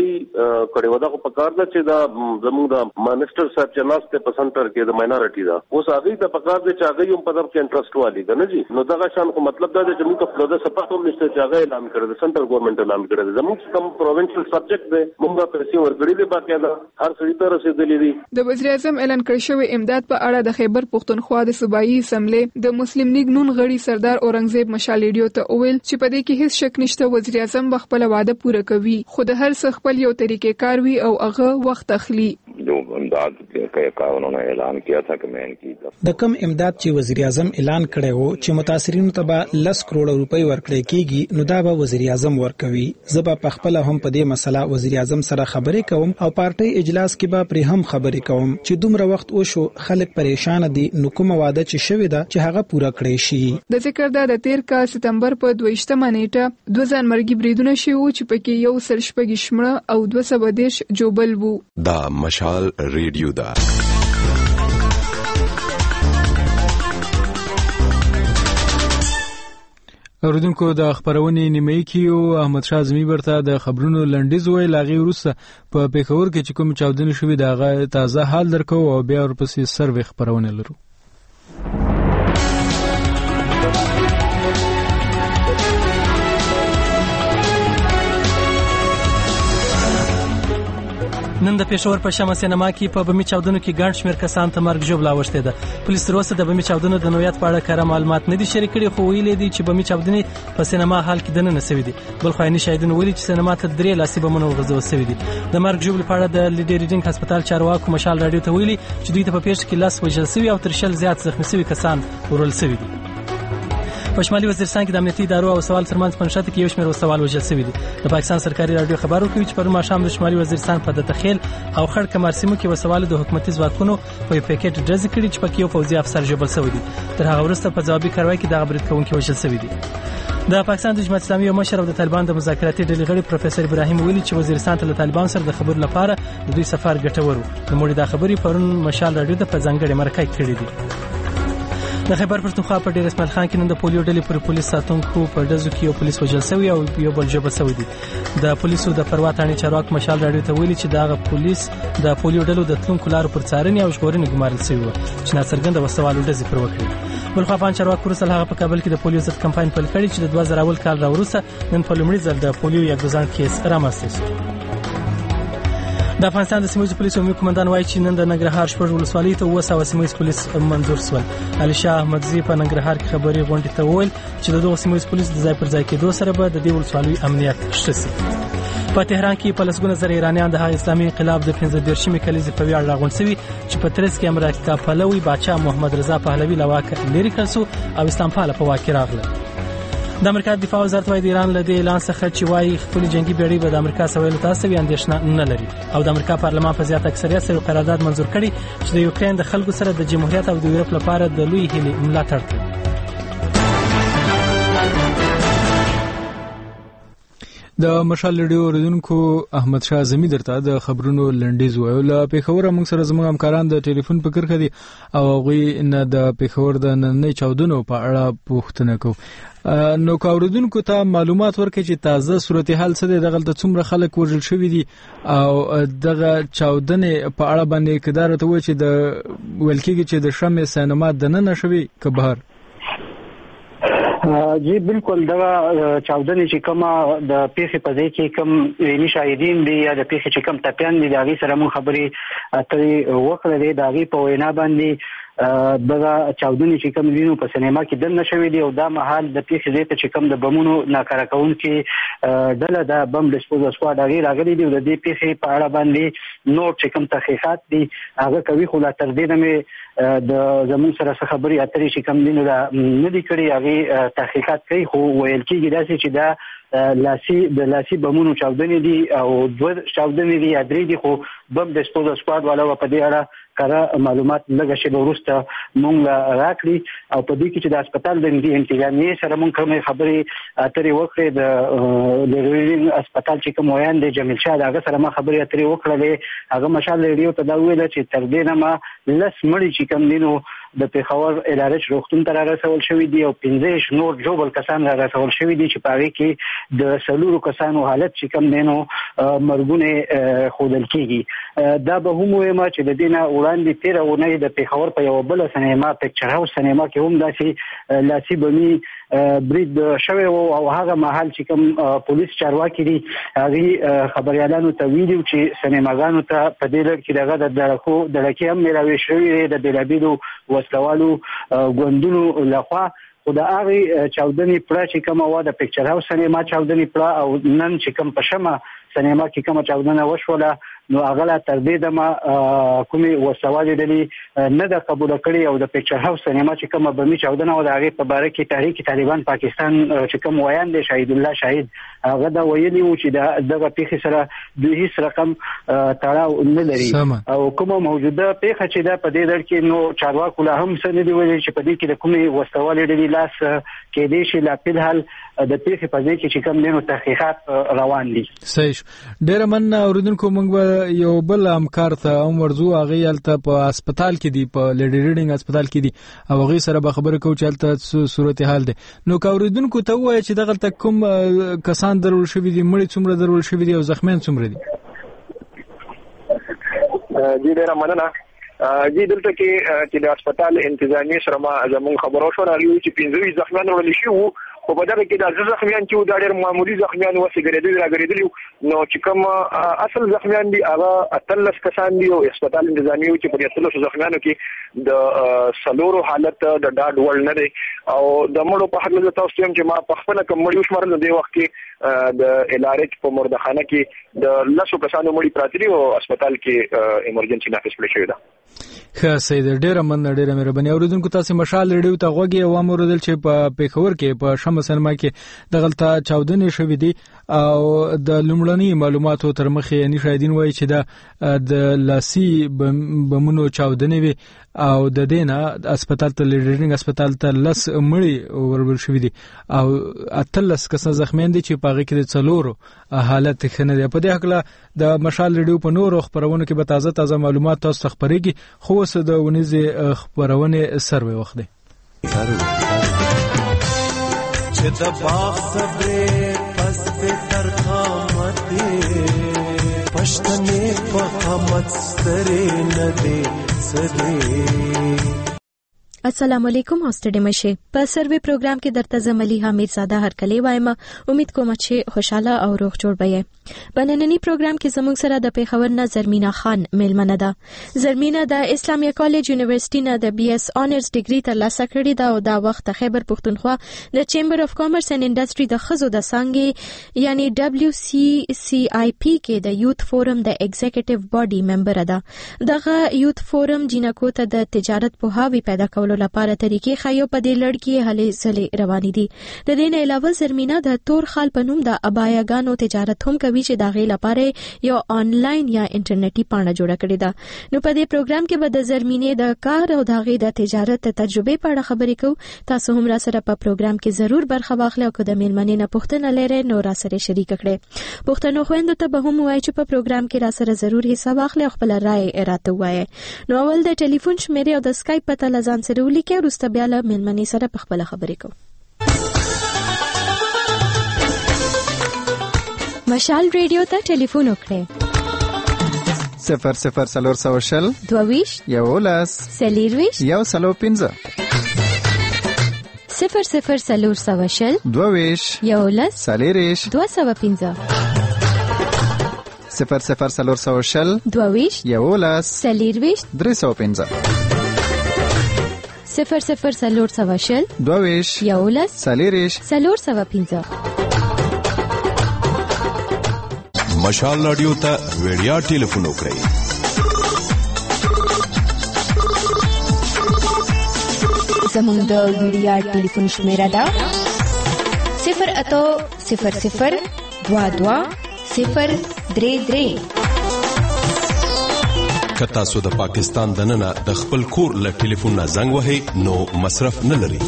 S21: اغي کړي ودا خو پکار ده چې دا زموږ د منسٹر صاحب چې ناسته په سنټر کې د ماینورټي دا اوس اغي د پکار ده چې اغي هم په دغه انټرست والی کنه جی نو دغه شان کو مطلب دا چې موږ په صفات هم نشته چې هغه اعلان کړی دی، سنټرل ګورنمنت اعلان کړی دی. زموږ کوم پروینشل سبجیکټ دی موږ پیسې ورکړي دي، باقاعده هر سړي ته رسیدلې دي.
S18: د وزیر اعظم اعلان کړی شوی امداد په اړه د خیبر پښتونخوا د صوبایي اسمبلی د مسلم لیگ نون غړي سردار اورنګزیب مشال ریډیو ته وویل چې په دې کې هیڅ شک نشته وزیر اعظم خپل وعده پوره کوي، خو د هر څه خپل یو طریقې کار وي او هغه وخت اخلي.
S5: जो इमदाद का उन्होंने ऐलान किया था कि मैं इनकी
S14: د کم امداد چې وزیر اعظم اعلان کړی وو چې متاثرینو ته به 10 کروڑ روپۍ ورکړي کیږي، نو دا به وزیر اعظم ورکوي. زه به خپل هم په دې مسله وزیر اعظم سره خبرې کوم او پارټي اجلاس کې به پر هم خبرې کوم چې دومره وخت وشو خلک پریشان دي، نو کومه وعده چې شوی دا چې هغه پوره کړی شي.
S18: د ذکر د 13 سپتمبر په 22 نیټه 2 ځانمرګي بریدونه شوي چې پکې یو سل شپږ شمړه او 230 جوبل وو.
S22: دا مشال ریډیو دا
S1: اوریدونکو د خبرونې نیمه کې احمد شاه زمي برته د خبرونو لنډیز وی لاغي وروسته په پیښور کې چې کوم چاودنه شوې دا تازه حال درکو او بیا ورپسې سروي خبرونه لرو.
S2: نن د پېښور په شمه سینما کې په بمي چاودنو کې ګڼ شمېر کسان ته مرګ ژوبله اوښتې ده. پولیس تر اوسه د بمي چاودنو د نوعیت په اړه کره معلومات نه دي شریک کړي، خو ویلي دي چې بمي چاودنې په سینما هال کې دننه سوي دي. بل خو عیني شاهدین ویلي چې سینما ته 3 لاسي بمونه ورغځول سوي دي. د مرګ ژوبلې په اړه د لیډي ریډینګ هسپتال چارواکو مشال راډیو ته ویلي چې دوی ته په پیښه کې 10 وژل سوي او تر 60 زیات زخمي سوي کسان ورول سوي دي. په شمالي وزیرستان کې د امنیتي ادارو او سوال ترمنځ په نښته کې یو شمېر وسوال وژل شوي دي. د پاکستان سرکاري راډیو خبر ورکوي چې پرون ماښام د شمالي وزیرستان په دتخیل او خړ کمر سیمو کې وسوال د حکومتي ځواکونو په پاکټ ډزې کړي چې پکې یو پوځي افسر ژوبل شوی دی. تر هغه وروسته په ځوابي کاروای کې د برید کوونکي وژل شوی دی. د پاکستان د جماعت اسلامي او مشر او د طالبان د مذاکراتي ډلې غړي پروفیسور ابراهیم ویلي چې وزیرستان ته له طالبان سره د خبرو لپاره د دوی سفر ګټور و. نو موږ دا خبري پرون مشال راډیو ته په ځانګړي مرکه کړې دي. د خیبر پښتونخوا په ډیر اسماعیل خان کې نن د پولیو ډلې پر پولیس ساتونکو په ډزو کې یو پولیس وژل شوی او یو بل ژوبل شوی دی. د پولیسو د پرواتانی چارواک مشال راډیو ته ویلي چې دغه پولیس د پولیو ډلو د تلونکو لارو پر څارنې او ژغورنې ګمارل شوی و چې ناڅرګنده وسوالو ډزې پر وکړي. بل خو افغان چارواک وروسته هغه په کابل کې د پولیو ضد کمپاین پیل کړی چې د 2000 اول کال راوروسته نن په لومړي ځل د پولیو یو ځان کیس رامنځته شو. د افغانستان د سیمه پولیس عمومي قومندان وایي چې نن د ننګرهار شپږ ولسوالۍ ته 200 سیمه پولیس منظور شول. علي شاه احمدزي په ننګرهار کې خبري غونډې ته وویل چې د دغه سیمه پولیس د ځای پر ځای کېدو سره به د دې ولسوالۍ امنیت ښه شي. په تهران کې په لسګونه زره ایرانیان د هغه اسلامي انقلاب د 15 کلیزې په ویاړ راغونډ شوي چې په ترڅ کې امریکا پلوي باچا محمد رضا پهلوي له واکه لرې کړ شو او اسلام پاله په واک راغله. د امریکا دفاع وزارت وايي د ایران له دې اعلان څخه چې وايي خپل جنگي بیړۍ به د امریکا سویل تاسو اندېښنه نه لري او د امریکا پارلمان په زیات اکثریت سره قرارداد منزور کړي چې د یوکرين د خلکو سره د جمهوریت او د یورپ لپاره د لوی هیلې ملاتړ کوي.
S1: د مشال ریډیو اوریدونکو احمد شاه زمي درته د خبرونو لنډیز وایو. له پیښور موږ سره زموږ همکاران د ټلیفون په کرخه دي او هغه نه د پیښور د نننۍ چاودنو په اړه پوښتنه کوي. نو اوریدونکو ته معلومات ورکړي چې تازه صورتحال څه دی، دغه څومره خلک وژل شوي دي او دغه چاودنې په اړه باندې کدار ته و چې د ولکېږي چې د شمع سینما د نن شوي که بهر.
S7: جی بالکل دا چاودنې چې کومه د پیښې په ځای کې کوم عیني شاهدین دي یا د پیښې چې کوم ټپیان دي د هغې سره موږ خبرې اترې وکړلې. د هغې په وینا باندې دغه چاودنې چې کوم وینو په سینما کې دننه شوي دي او دا مهال د پیښې ځای ته چې کوم د بمونو ناکاره کوونکي ډله د بم ډسپوزل سکواډ هغې راغلي دي او د دې پیښې په اړه باندې نور چې کوم تحقیقات دي هغه کوي، خو لا تر دې نه مې د زموږ سره څه خبرې اترې چې کوم دي نو دا نه دي کړي، هغې تحقیقات کوي. خو ویل کېږي داسې چې دا د لاسي بمونو چاودنې دي او 2 چاودنې دي یا 3 دي، خو بم ډسپوزل سکواډ والا په دې اړه کره معلومات لږه شیبه وروسته مونږ راکړي او په دې کې چې د هسپتال د انتظامیې سره مونږ کومې خبرې اترې وکړې د ریډینګ هسپتال چې کوم ویان دی جمیل شاه د هغه سره ما خبرې اترې وکړلې. هغه مشال ریډیو ته دا وویله چې تر دې نه ما 10 مړي چې کوم دي نو د پیښور ادارې روغتون ته رسول شوي دي او 15 نور جوبل کسان رسول شوي دي چې په هغې کې د 4 کسانو حالت چې کوم دی نو مرګونه ښودل کېږي. دا به هم ووایم چې د دې نه وړاندې تېره اونۍ د پیښور په یوه بله سینما پکچر هاوس سینما کې هم داسې لاسي بمي برید شوی او هغه محل چې کوم پولیس چارواکي دي هغه خبريالانو ته ویلي چې سینماګانو ته په دې لړ کې دغه د دړکې هم ملاوي شوی د بلابیلو وسلوالو ګوندونو لخوا خو د هغه چاودنې پړه چې کومه و د پکچر هاوس سینما چاودنې پړه او نن چې کوم په شمه سینما کې کومه چاودنه وشوله نو هغه لا تر دې دمه کومي وسوالې دلی نه د قبول کړي او د پکچر هاوس سینما چې کومه بمی چاودنه و د هغه په باره کې تحریک طالبان پاکستان چې کوم ویان دی شهید الله شهید هغه دا ویلي و چې دغه پیښې سره د هیڅ رقم تړاو نه لري او کومه موجوده پیښه چې دا په دې در کې نو چارواکو لا هم څه نه دی ویلي چې په دې کې د کومي وسوالې دلی لاس کې دي چې لا په حال د پیښې په ځای کې چې کوم دینو تحقیقات روان دي.
S1: صحیح. ډېر من اوریدونکو موږ یو بل همکار ته ورزو هغه یلته په هسپتال کې دی په لیډي ریډینګ هسپتال کې دی او هغه سره به خبرې کوو چې هلته صورتحال دی. نو اوریدونکو ته وایي چې دغه کوم کسان درول شوي دي مړي څومره درول شوي دي او زخمیان څومره دي.
S4: جی ډېر مننه. جی دلته کې چې د هسپتال انتظامی سره ما زموږ خبرو شو راغلی چې 15 زخمیان ورول شي وو په بدل کې د زخمیان چې د ډېر معمولی زخمیان وسه ګرځېدل نو چې کوم اصل زخمیان دي هغه 13 کسان دي او هسپتال انتظامی چې په 13 زخمیانو کې د سلورو حالت د ډاډ وړ نه دي او د مړو په حق له تاسو چې ما په خپل کوم مړی شمارل د وخت کې د الارج په مردخانه کې د لاسو کسانو مړی پراته دي او هسپتال کې ایمرجنسي نافذ کړی شوی ده.
S1: ښه سید ډېر ډېر مهرباني. اوریدونکو تاسو مشال ریډیو ته غوږی او امردل چې په پیښور کې په شمه سینما کې دغلطه چاودنې شوې دي او د لومړني معلوماتو تر مخې نشایدین وایي چې د لاسي بمونو چاودنې وي او د دینه هسپتال ته لیډرینګ هسپتال ته لس مړي ورول شوې دي او 13 کسان زخمیان دي چې په هغه کې د څلورو حالت ښه نه دی. په دې حق د مشال ریډیو په نورو خبرونو کې به تازه معلومات تاسو خبرېږي خو اوس د ونیزه خبرونه سروي وخت دی.
S8: چې د باغ صبرې پس په ترخامت پښتنې په قامت سترې نه دي سدي.
S23: السلام علیکم هاستډې مشه په سروي پروګرام کې درته زملي حمید ساده هر کلی وایم. امید کوم چې خوشاله او روغ جوړ بې. بنننی پروګرام کې زموږ سره د پیښور نه زرمینا خان میلمنه ده. زرمینا د اسلامي کالج یونیورسيټي نه د بي اس آنرز ډیګري ترلاسه کړې ده او دا وخت خیبر پښتونخوا د چیمبر اف کامرس اند انډستری د خزو د څنګه یعنی WCCIP کې د یوث فورم د ایگزیکټیو باډي ممبر ده. دغه یوث فورم جنکو ته د تجارت په هاوی پیدا کولو لپاره طریقې خایو په دې لړ کې هلې سلې روانې دي. د دې نه علاوه زرمینا د تور خال په نوم د ابایاګانو تجارت هم کوي چې داغه لپاره یو آنلاین یا انټرنیټي پاڼه جوړه کړې ده. نو په دې پروګرام کې به د زرمینې د کار او داغه د تجارت تجربه په اړه خبرې کوو. تاسو هم را سره په پروګرام کې ضرور برخه واخلئ او که د میلمنې نه پوښتنه لرئ نو را سره شریک کړئ. پښتنو خويندو ته به هم وایي چې په پروګرام کې را سره ضرور حصہ واخلئ او خپل رائے راته وایي. نو اول د ټلیفون شمیرې او د اسکایپ پته لزان سره ولیکئ وروسته بیا له میلمنې سره په خپل خبرې کوو. مشال ریډیو ته ټلیفون وکړئ
S24: 00 سلور
S23: 22
S24: یولس
S23: سلیرویش
S24: یو سلو 15
S23: 00 سلور
S24: 22
S23: یولس
S24: سلیریش
S23: 215
S24: 00 سلور
S23: 22
S24: یولس
S23: سلیرویش
S24: 315
S23: 00 سلور
S24: 22
S23: یولس
S24: سلیریش
S23: 315
S22: مشال رادیو ته ویډیا ټلیفون وکړئ
S23: 0 زموږ د ویډیا ټلیفون شمیره ده 08000220033
S22: کتا سو د پاکستان دننه د خپل کور له ټلیفون نه زنګ وهي نو مصرف نه لري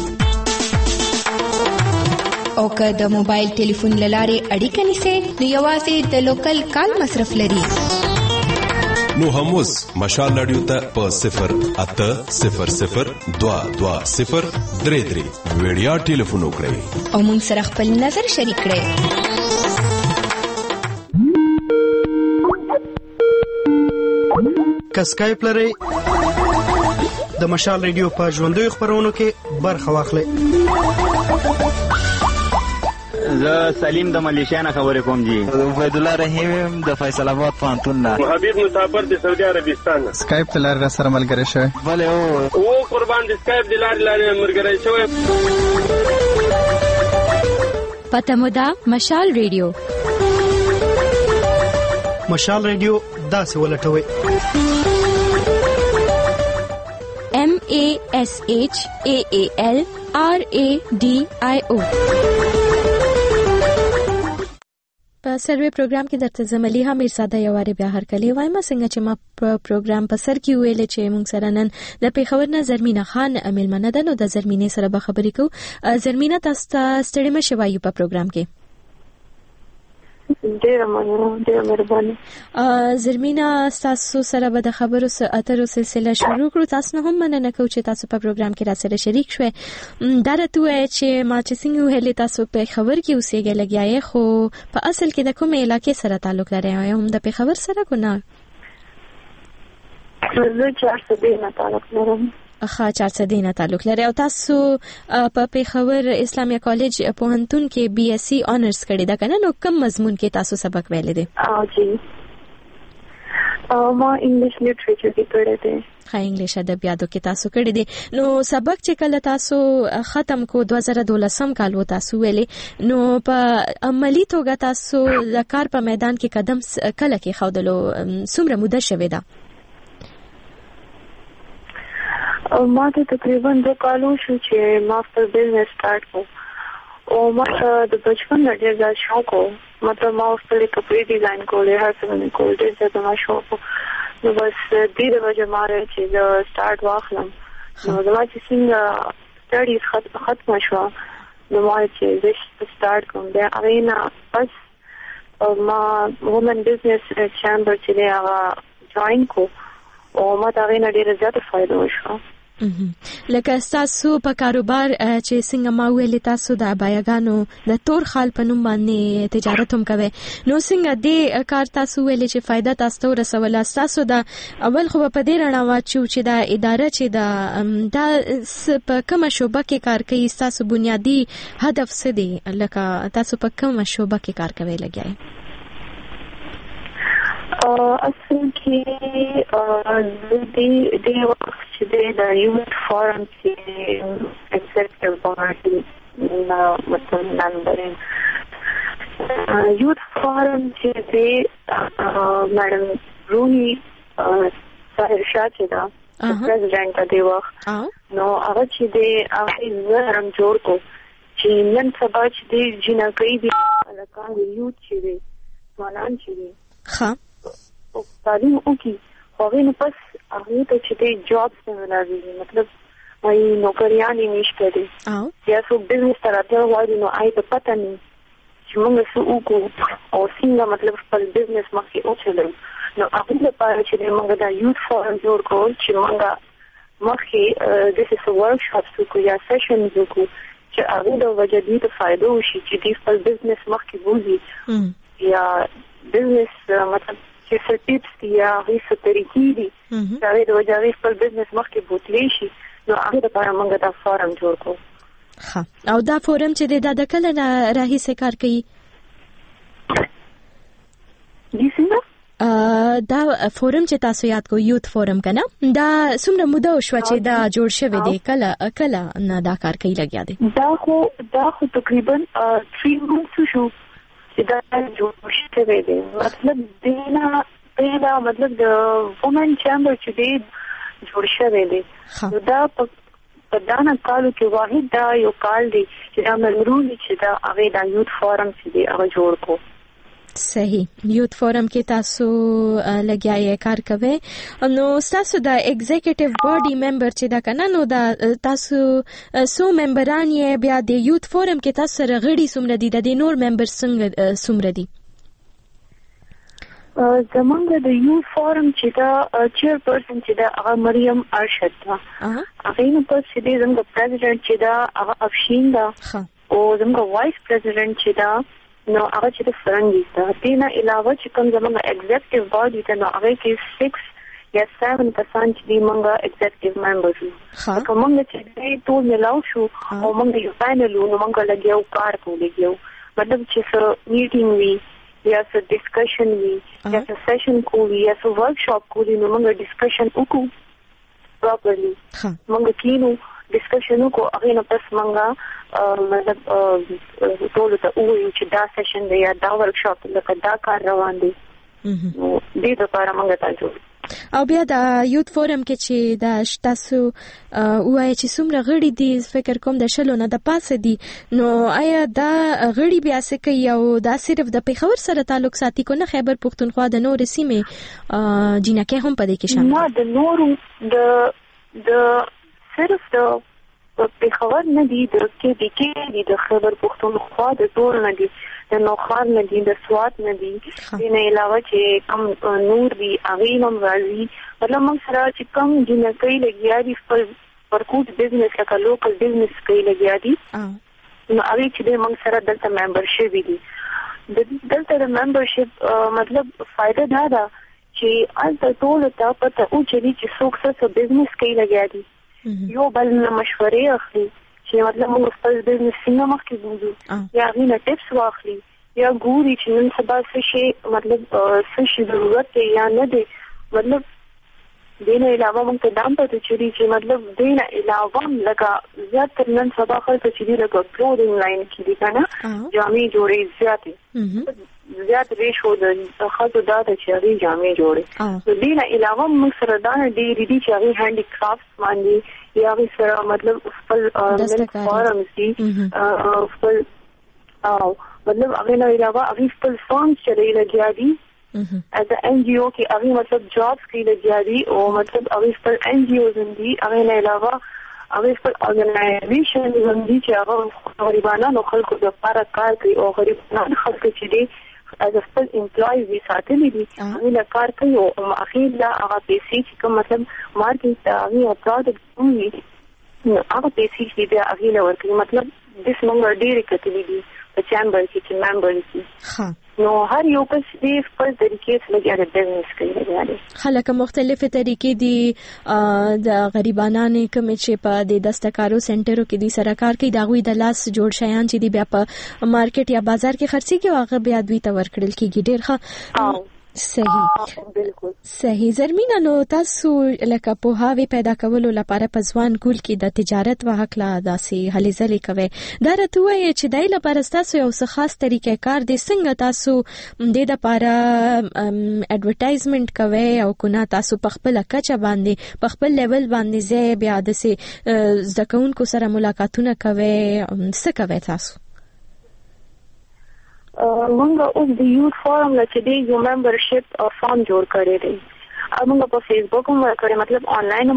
S23: او که د موبایل ټلیفون لاره اړیکه نیسي نو یوازې د لوکل کال مصرف لري.
S22: نو هم اوس مشال رادیو ته په 08000220033 ویډیا ټلیفون وکړئ
S23: او موږ سره خپل نظر شریک کړئ.
S25: اسکایپ لرئ د مشال ریډیو په ژوندۍ خبرونو کې برخه واخلئ.
S6: زه سلیم د ملیشیا نه خبرې کوم جی.
S9: عبید الله رحیم د فیصل آباد پوهنتون نه.
S21: حبیب مسافر د سعودي عربستان نه.
S24: سکایپ ته لار سره ملګری شوی.
S9: بله
S21: او قربان د سکایپ د لارې ملګری شوی.
S23: پته مو ده مشال ریډیو.
S10: مشال ریډیو داسې ولټوي
S23: MASHAALRADIO. په سروې پروګرام کې درته زملی هم ارساده یو واره بیا هر کلی وایم څنګه چې ما پروګرام په سر کې ویل چې موږ سره نن د پیښور نه زرمینه خان میلمنه ده. نو د زرمینه سره به خبرې کوو. زرمینه تاسو ته ستړي مشه وایو په پروګرام کې.
S12: ډیره مهرباني.
S23: زرمینه تاسو سره به د خبرو اترو سلسله شروع کړو. تاسو نه هم مننه کوم چې تاسو په پروګرام کې را سره شریک شوي. دا راته وایي چې ما چې څنګه ویلې تاسو په خبر کې اوسېږئ لګیاي خو په اصل کې د کومې علاقې سره تعلق لري او هم د پیښور سره کو نه؟
S12: زه 400 نه تعلق لرم.
S23: 400 نه تعلق لري. او تاسو په پیښور اسلامي کالج پوهنتون کې BSc آنرز کړی دا کنه؟ نو کوم مضمون کې تاسو سبق ویلې دي؟
S12: جی ما انګلیش لټریچر کې کړی دی.
S23: انګلیش ادبیاتو کې تاسو کړی دي. نو سبق چې کله تاسو ختم کو 2012 کال و تاسو ویلې نو په عملی توګه تاسو د کار په میدان کې قدم کله کې خودلو څومره موده شوه ده؟
S12: ما ته تقریبا 2 کالو شو چې ما خپل بزنس سٹارټ کړ او ما د بچپن نه ډېر زیات شوق و. مطلب ما خپل کپڑے ډیزاین کولې هر څه مې کول ډېر زیات ما شوق و. نو بس دې د وجه ما چې د سٹارټ واخلم نو زما چې څنګه سټډیز ختم شو نو ما چې زه سٹارټ کوم دا ارینا بس ما وومن بزنس چیمبر چې هغه جوائن کو او ما دا غوښنه ډیره زیاته فائدہ وشو.
S23: لکه تاسو په کاروبار چې څنګه ما ویلې تاسو د ابایګانو د تور خال په نوم باندې تجارت هم کوي نو څنګه دې کار تاسو ویلې چې فائدہ تاسو ته ورسول تاسو د اول خو په دې رڼا واچو چې د اداره چې دا په کومه شوبه کې کار کوي تاسو بنیادی هدف څه دی لکه تاسو په کومه شوبه کې کار کوي لګیاي؟
S12: اصل کې د وخت چې د یوت فورم کې ایگزیکټیو بورډ مطلب نمبرین یوت فورم چې د میډم روحي ساحر شاه چې دا پریزیډنټ دی وخت نو هغه چې د هغه زرم جوړ کو چې نن سبا چې د جنګي دی لکه یوت چې دی ځوانان چې دی
S23: ها
S12: تعلیم وکي خو نه پس هغه ته چې د جاب څنګه لازمي مطلب وایي نوکریان نشته دي یا څو بزنس ترته وایي نو آی ته پته نه چې موږ څه وکړو او څنګه مطلب خپل بزنس مخکې وچلو نو هغه لپاره چې موږ دا یوت فورم جوړ کړو چې موږ مخکې د څه ورکشاپس وکړو یا سیشنز وکړو چې هغه د وجدي ته فائدہ وشي چې د خپل بزنس مخکې وځي یا بزنس مطلب چې څه ټیپس دي یا هیڅ طریقې دي چې هغه د وجدي خپل بزنس مخکې بوتلی شي نو هغه لپاره موږ دا فورم جوړ کړو.
S23: ها او دا فورم چې د کله نه راهیسې کار کوي؟ دا فورم چې تاسو یاد کو یوت فورم کنه دا څومره موده شو چې دا جوړ شوی دی کله نه دا کار کوي لګیا دی؟
S12: دا خو تقریبا 3 months شو چې دا جوړ شوی دی. مطلب دا مطلب د وومن چیمبر چې دی جوړ شوی دی دا په دانا کالو کې واحد دا یو کال دی چې دا ملمرونی چې دا هغه دا یوت فورم چې دی هغه جوړ کو.
S23: صحیح یوت فورم کې تاسو لګیاي کار کوي نو تاسو دا ایگزیکټیو باډي ممبر چې دا کنه نو دا تاسو سو ممبران یې بیا د یوت فورم کې تاسو غړي څومره دي د نور ممبر څومره دي؟
S12: زمونږ د یوت فورم چې دا چیرپرسن چې دا هغه مریم ارشد ده هغه نو په سیده زموږ پریزیډنټ چې دا هغه افشین ده او زموږ وایس پریزیډنټ چې دا نو هغه چې د فرنګي ده. دینه علاوه چې کوم زموږ ایگزیکټیو باډي ته نو هغه کې 6 یا 7 کسان چې موږ ایگزیکټیو ممبرز یو. کومه چې ټول ملاو شو او موږ یو پینل نو موږ لګیو کار کوو مطلب چې څه میټینګ وی یا څه ډسکشن وی یا څه سیشن کوو یا څه ورکشاپ کوو نو موږ ډسکشن وکړو پراپرلی. موږ کینو ډسکشن وکړو هغه نه پس موږ مطلب ټول ته وایو چې دا سیشن دی یا دا ورکشاپ لکه دا کار روان دی. دې لپاره موږ تاسو
S23: او بیا د یوت فورم کې چې د تاسو وایي چې څومره غړي دي فکر کوم د شلو نه د پاسه دي نو آیا دا غړي بیا څه کوي او دا صرف د پیښور سره تعلق ساتي کو نه خیبر پښتونخوا د نور سیمې جنکه هم پدې کې شامل
S12: نه د نور د صرف د پیښور نه دي د کې دي د خیبر پښتونخوا د ټول نه دي د نوخار نه دي د سوات نه دي نه علاوه چې کم نور دي هغه هم راځي. مطلب موږ سره چې کم جنکې لګیا دي پر پرکوټ بزنس لکه لوکل بزنس کې لګیا دي نو هغه چې موږ سره دلته ممبرشپ دي. دلته د ممبرشپ مطلب فائدہ دا ده چې الته ټول ته پته او چې څوک څه بزنس کې لګیا دي یو بل مشورې اخلي چې مطلب موږ خپل بزنس څنګه مخکې بوزو یا غوښنه ټیپس واخلي یا ګوري چې نن سبا څه شي مطلب څه شي ضرورت دی یا نه دی. مطلب دینه علاوه موږ ته دام پته چې مطلب دینه علاوه لکه زیات تر نن سبا خلک چې لکه کلودینګ لاین کې دي کنه جامې جوړې زیات ریشو د خاطر دا چې هغه جامې جوړې. دینه علاوه موږ سره دا ډېری دي چې هغه هاند کرافټس باندې یا غي سره مطلب خپل ملک فارم سي خپل او مطلب هغه نه علاوه هغه خپل فارم چلے لګیا دي از ان جی او کې هغه مطلب جابس کې لګیا دي او مطلب هغه خپل ان جی اوز دي هغه نه علاوه هغه خپل اورګنایزیشن دي چې هغه غریبانو خلکو د لپاره کار کوي او غریبانو خلکو چې دي از خپل امپلایز دي ساتلي دي هغه له کار کوي او اخیر لا هغه پیسې چې کوم مطلب مارکیټ ته هغه پروډکټ وي هغه پیسې چې بیا هغه له ورکړي مطلب د څنګه ډېر کتلې دي په چامبر کې ممبرز دي نو هر یو کس دې خپل طریقې سره لګیا د بزنس کوي.
S23: خلک مختلفه طریقې دي د غریبانو کوم چې په د دستکارو سنټرو کې دي سره کار کوي دا غوي د لاس جوړ شیان چې دي بیا په مارکیټ یا بازار کې خرڅي کوي هغه بیا دوی ته ورکړل کیږي. ډېر ښه صحیح بالکل صحیح. زرمینا نو تاسو لکه په هاوی پیدا کولو لپاره په ځوان ګول کې د تجارت وهکله داسې هلي ځلې کوي دا راته وایي چې دای لپاره تاسو یو څه خاص طریقې کار دي څنګه تاسو د لپاره اډورټایزمنت کوي او کونه تاسو په خپل کچه باندې په خپل لیول باندې زه بیا د سي زکونکو سره ملاقاتونه کوي څه کوي تاسو؟
S12: موږ اوس د یوت فورم لکه دی یو ممبرشپ فارم جوړ کړی دی موږ په فیسبوک هم ورکړی مطلب آنلاین هم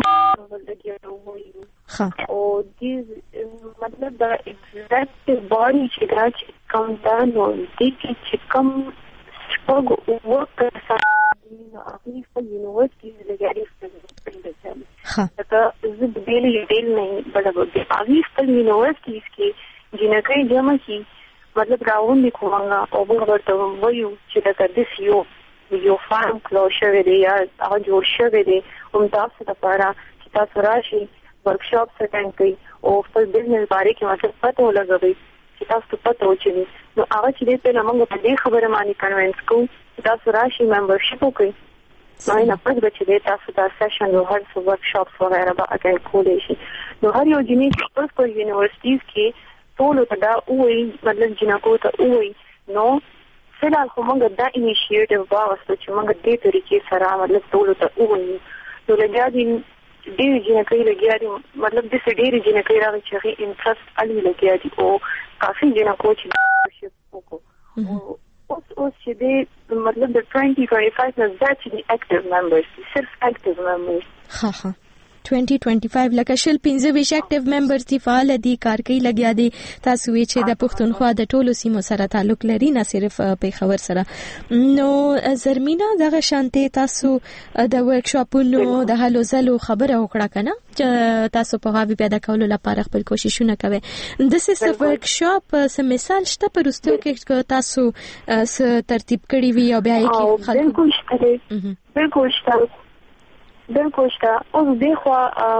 S12: ولګیو او دې مطلب د ایگزیکټیو باډي چې دا چې کوم دا نو دې چې کوم شپږ ورک نو هغه په یونیورسيټي لګیږي دا زه د بیل نه بلګو هغه په یونیورسيټي کې جنکې جمع کی مطلب راوندې کومه او موږ ورته وایو چې دا د یو فارم کلوز شوی دی یا هغه جوړ شوی دی هم تاسو لپاره چې تاسو راشي ورکشاپ اټینډ کړئ او خپل بزنس باره کې مطلب پته ولګوي چې تاسو پته وچی نو هغه چې دې موږ په دې خبره باندې کنوینس کوو چې تاسو راشي ممبرشپ وکړئ نو نه پد بچی تاسو دا سیشن او هر څه ورکشاپس وغیرہ به اټینډ کولای شي. نو هر یو جنې په یونیورسيټیز کې ټول ته دا وایي مطلب جنکو ته وایي نو فلحال خو موږ دا انیشیټیو واغوستو چې موږ دې طریقې سره مطلب ټول ته وایي نو لګیا دي ډېر جنکې لګیا دي مطلب د ډېر جنکې راغلي چې هغې انټرسټ علي لګیا دي او کافي جنکو چې ممبرشپ وکړو اوس چې دی مطلب د 2025 نه زیات چې دي اکټیو ممبرز صرف اکټیو ممبرز
S23: 2025 لکه شل 15 اکټیو ممبرز دي فعال دي کار کوي لګیا دي تاسو وی چې د پښتونخوا د ټولو سیمو سره تعلق لري نه صرف پیښور سره نو زرمینا دغه شانته تاسو د ورکشاپونو د هلو زلو خبره وکړه کنه چې تاسو په هغه پیدا کولو لپاره خپل کوششونه کوي د سیس ورکشاپ سم مثال شته پرستو کې تاسو ترتیب کړی وی او بیا یې
S12: بالکل شته بالکل شته. اوس دغه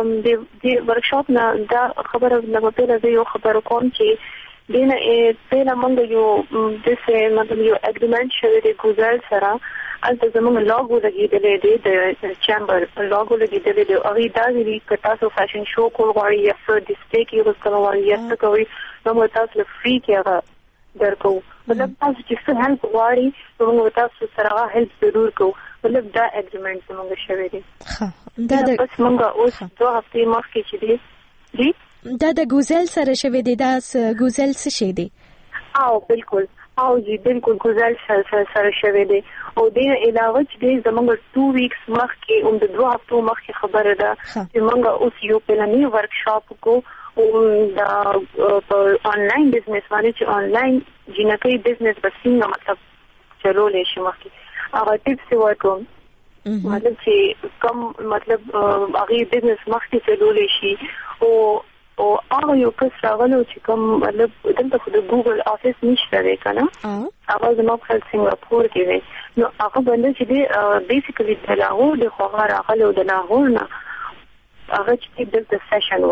S12: د ورکشاپ نه دا خبره لږ پیله یو خبره کوم چې دینه پیله موږ یو د څه مطلب یو اګریمنت شوی دی ګوزل سره البته زموږ لاګو لګیدلې دی د چامبر لاګو لګیدلې دی او دا دی چې تاسو فیشن شو کول غواړئ یا څه ډیسپلی کې وکړئ غواړئ یا څه کوي نو موږ تاسو له فری کې درکو. مطلب تاسو چې څه هیلپ غواړئ نو موږ تاسو سره هیلپ ضرور کوو. مطلب دا اګریمنت زموږ شوی دی. دا بس موږ اوس 2 هفته مخکې چې دی
S23: دا د ګوزل سره شوی دی. دا ګوزل څه شي دی؟
S12: او بالکل او جی بالکل ګوزل سره شوی دی او د علاوه چې زموږ 2 ویکس مخکې د 2 هفتو مخکې خبره ده چې موږ اوس یو پلاني ورکشاپ کو او دا آنلاین بزنس باندې چې آنلاین جنکې بزنس بسینګ مطلب چلولې شي مخکې هغه ټیپس ورکوم. مطلب چې کم مطلب هغه بزنس مخکې چلولې شي او هغه یو کس راغلو چې کوم مطلب دلته خو د ګوګل افیس نشته دی کنه هغه زموږ خل سنگاپور کې دی نو هغه باندې چې دی بیسیکلی د لاهور د خو راغلو د لاهور نه هغه چې دلته سیشن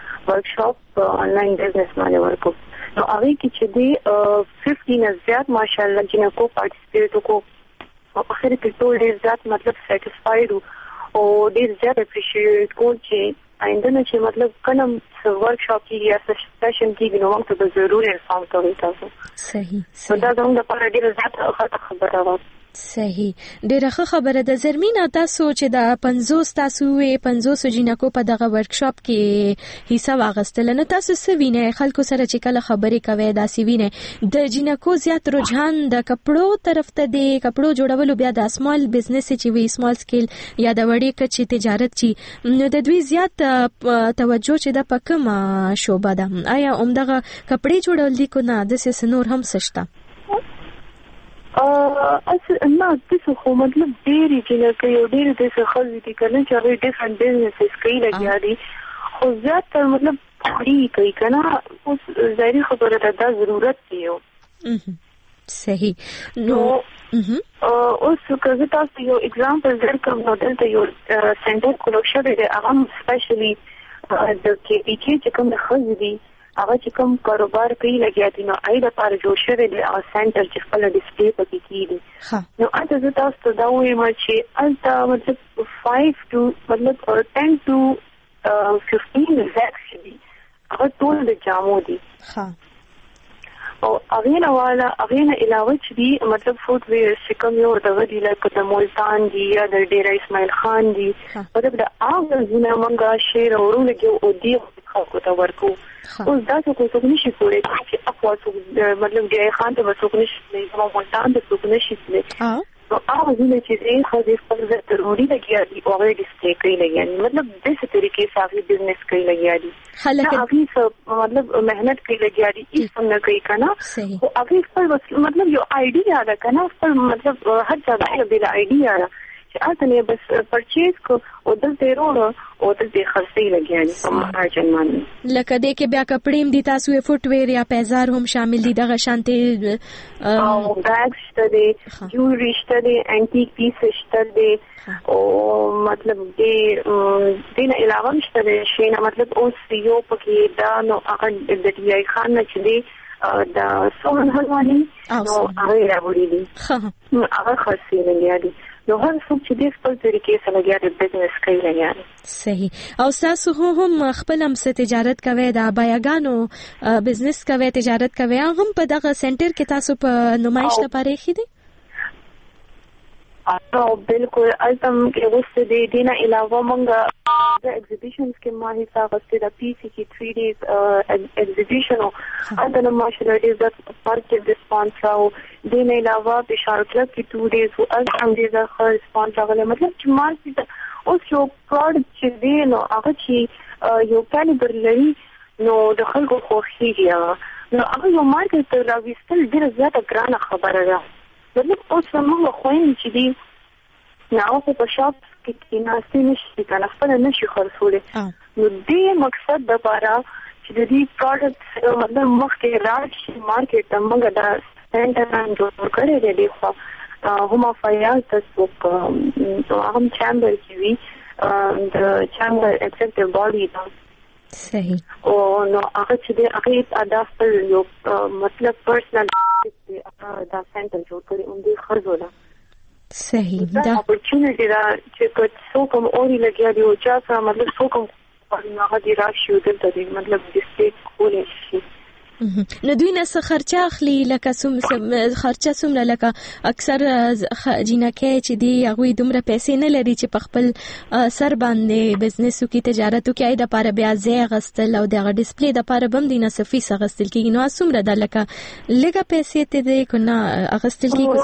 S12: ورکشاپ آنلاین بزنس باندې ورکو نو هغه کې چې دی 15 زیات ماشاءالله جنکو پارټیسپیټ وکړو او اخر کې ټول ډیر زیات مطلب سټیسفاید او ډیر زیات اپریشیټ کول چې آینده نه چې مطلب کلم ورکشاپ کې یا سیشن کې نو موږ ته ضروري انفارم کوي تاسو.
S23: صحیح.
S12: دا زموږ لپاره ډیره زیاته خبره ده.
S23: صحیح. ډیره ښه خبره ده. زرمینه تاسو چې د 50 تاسو 50 جنکو په دغه ورکشاپ کې حصہ واغستل نو تاسو څه وینئ خلکو سره چې کله خبرې کوي دا سی وینئ د جنکو زیات رجحان د کپړو طرف ته دی کپړو جوړولو بیا د سمال بزنس چې وی سمال سکیل یا د وړې کچې تجارت چې نو د دوی زیات توجه چې د پکم شوبه ده آیا عمدغه کپړې جوړول دي کو نه د څه نور هم سشته؟
S12: نه تاسو خو مطلب ډېری چې یو ډېری د څه خلک دي کنه چې هغه ډیفرنٹ بزنسز کوي لګیا دي خو زیات مطلب اړي کوي کنه اوس ظاهري خبره ده دا ضرورت دی یو.
S23: صحیح. نو
S12: اوس که تاسو یو اگزامپل درکړم نو دلته یو سنټر کولو شوی دی هغه سپیشلی د کې چې کوم خلک دي هغه چې کوم کاروبار کوي لګیا دي نو اې د پاره جوړ شوی دی او سنټر چې خپل ډیسپلی پکې کیږي نو اته زه تاسو ته دا وایم چې البته مطلب 5 to مطلب 10 to 15 زیات دي هغه ټول د جامو دي او اغینا علاوه چې دی مطلب فوټ ویر چې کوم یو دغه دی لکه د مولتان دی یا د ډیر اسماعیل خان دی مطلب د هغه زونه مونږه شیر اورونه کې او دی خلکو ته ورکو اوس دا څه کوم نشي کولای چې اقوا مطلب د خان ته وسوک نشي د مولتان ته وسوک نشي نو هغه زونه چې دی خو د خپل ضروري لګیا دي او هغه ډیسپلی کوي لګیا دي مطلب د څه طریقې سره بزنس کوي لګیا دي هغه مطلب مهنت کوي لګیا دي هیڅ نه کوي کنه او هغه خپل مطلب یو آیډیا ده کنه خپل مطلب هر ځای به آیډیا ده چې اته بس پرچیز کو او دلته وروړو او دلته خرڅي لګیا دي په مارجن باندې
S23: لکه دې کې بیا کپړې دي تاسو یې فوټ ویر یا پیزار هم شامل دي دغه شانته
S12: او بیگ شته دي جوړری شته دي انټیک پیس شته دي او مطلب دې نه علاوه شته دي شي نه مطلب اوس یو پکې دا نو هغه د ټي آی خان نه چې دي دا سومن هلواني نو هغه راوړي دي هغه خرڅي لګیا دي نو هر څوک چې د خپل طریقې سره لګیا دی بزنس کوي لګیا دی.
S23: صحیح. او تاسو هم خپل هم تجارت کوي دا بیاګانو بزنس کوي تجارت کوي هم په دغه سنټر کې تاسو په نمایش لپاره خېدي؟
S12: او بالکل التم کې وسته دي دینه علاوه مونږه د ایگزیبیشنز کې ما حساب واستې د پی سی کې 3 days ایگزیبیشن او اندنه ماشاءالله دې د پارک ریسپانس او دینه علاوه په شارکلب کې 2 days او هم دې د خر ریسپانس راغله مطلب چې ما اوس یو پروډکټ چې دی نو هغه چې یو کالیبر لري نو د خلکو خوښیږي نو هغه یو مارکیټ ته راوستل ډیره زیاته ګرانه خبره ده مطلب اوس موږ خوین چې دی نو په شاپ کې ناشې نشي کنه خپل نشي خرڅولې نو دې مقصد د لپاره چې د دې پروډکټ مطلب مخکې راځي مارکیټ ته موږ دا سنټر جوړ کړی دی خو هم فیاض تاسو هم چامبر کې وی د چامبر ایگزیکټیو باډي دا
S23: صحیح
S12: او نو هغه چې د هغه اډاپټر یو مطلب پرسنل دا سنټر جوړ کړی اون دي خرجوله
S23: صحیح دا
S12: اپورچونټی دا چې څوک هم اوري لګیا دی او چا سره مطلب څوک هم هغه دی راشي دلته دی مطلب د سټیټ کولې شي
S23: نو دوی نه څه خرچه اخلي لکه خرچه څومره لکه اکثر جینکې چې دی هغه دومره پیسې نه لري چې په خپل سر باندې بزنس وکي تجارت وکي د لپاره بیا ځای غستل او د ډیسپلی د لپاره بم دي نه صفي غستل کیږي نو څومره د لکه لګه پیسې ته دی کنه غستل کیږي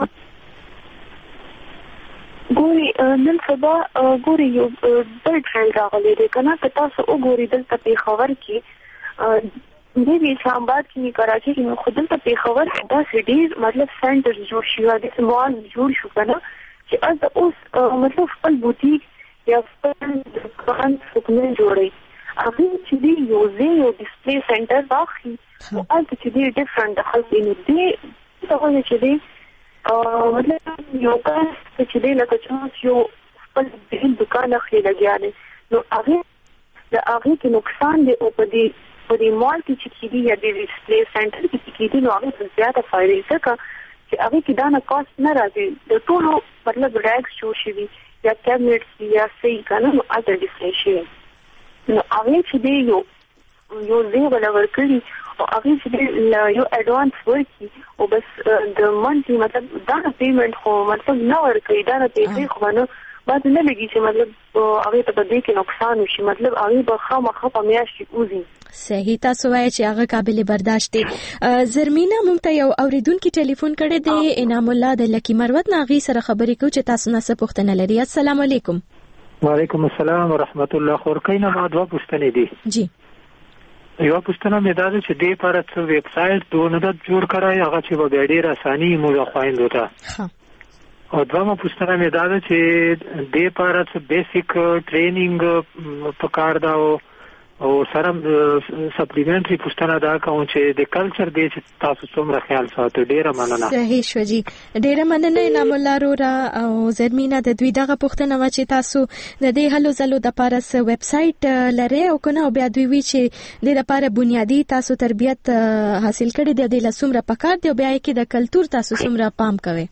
S12: ګوري نن سبا ګوري یو بل ټرند راغلی دی کنه که تاسو وګورئ دلته په خبر کې دی اسلام آباد کې کراچي کې نو خود ته پیښور دا سټیز مطلب سنټر جوړ شو د مال جوړ شو کنه چې اوس مطلب خپل بوتیک یا خپل دکان څنګه جوړي هغه چې دی یو ډیسپلی سنټر واخلي او هغه چې دی ډیفرنٹ خلک دی څه چې دی مطلب یو کار چې دی لکه چې یو خپل دکان اخلي لګیا دی نو هغه کې نقصان دی او په دې مال کې چې کېدی یا د ډیسپلی سنټر کې کېدی نو هغه زیاته فائدې څخه چې هغه کې دا نه کاست نه راځي د ټولو مطلب ریکس جوړ شي یا کابینټس یا صحیح کنه نو اته ډیسپلی شي نو هغه چې دی یو ځای ولا ورکړي او هغه چې یو اډوانس ورکړي او بس د منثلی مطلب دا پیمنٹ خو مطلب نه ورکړي دا نه پیسې خو نه بعد نه لګي چې مطلب هغه ته په دې کې نقصان وشي مطلب هغه به خامخا په میاشت اوزي
S23: صحیح تاسو وایي چې هغه قابل برداشت دی زرمینا مونږ ته یو اوریدونکو ټلیفون کړی دی انعام الله د لکی مروت ناغي سره خبرې کوي چې تاسو نه څه پوښتنه لري السلام علیکم
S3: وعلیکم السلام ورحمت الله خورکینه ما دوه پوښتنې دي
S23: جی
S3: یو پوښتنه مې دا ده چې دې پر څه ویب سټ دونه د جوړ کړای هغه چې به ډېر اساني موږ خوایندو ته او دوه پوښتنه مې دا ده چې دې پر څه بیسیک ټریننګ پکار دا او سره سپلیمنټري پوښتنه دا کوم چې د کلچر دې چې تاسو څومره خیال ساتو ډیره مننه
S23: صحیح شو جی ډیره مننه انعام الله رورا او زرمینا د دوی دغه پوښتنه و چې تاسو د دې هلو زلو د لپاره س ویب سټ لري او کنه بیا دوی وی چې د لپاره بنیادی تاسو تربیت حاصل کړي د دې لسمره پکار دی او بیا کې د کلچر تاسو څومره پام کوي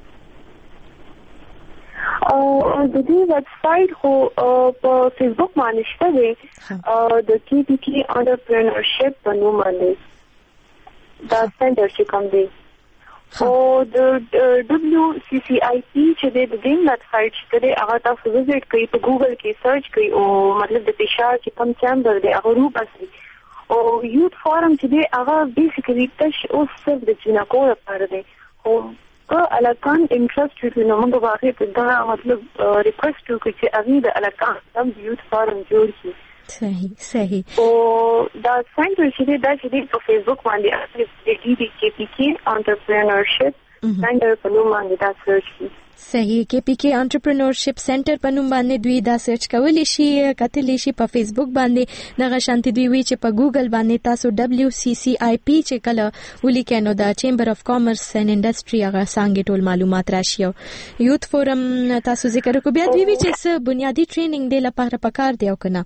S12: او د دې ویب سټ خو په فیسبوک باندې شته دی د KPK انټرپرینورشپ په نوم باندې دا سنټر چې کوم دی او د WCCIP چې د دې ویب سټ چې دی هغه تاسو وزټ کړئ په ګوګل کې سرچ کړئ او مطلب د پېښار چې کوم چیمبر دی هغه روپ اصلي او یوت فورم چې دی هغه بیسیکلی تش او صرف د جنکو لپاره دی او الکان انټرست وي نو موږ واقعي په دا مطلب ریکوست وکړو چې اغه د الکان سم یوت فارم جوړ شي
S23: صحیح
S12: او دا سنټر چې دا چې په فیسبوک باندې د KPK انټرپرینورشپ سنټر په نوم باندې دا سرچ کړئ
S23: صحیح KPK انټرپرینورشپ سنټر په نوم باندې دوی دا سرچ کولی شي کتلی شي په فیسبوک باندې دغه شانتي دوی وی چې په ګوګل باندې تاسو WCCIP چې کله ولیکنو دا چیمبر اف کامرس اینڈ انډستری هغه څنګه ټول معلومات راشي یوت فورم تاسو ذکر کو بیا دوی وی چې بنیادی ټریننګ دی لپاره پکار دی او کنه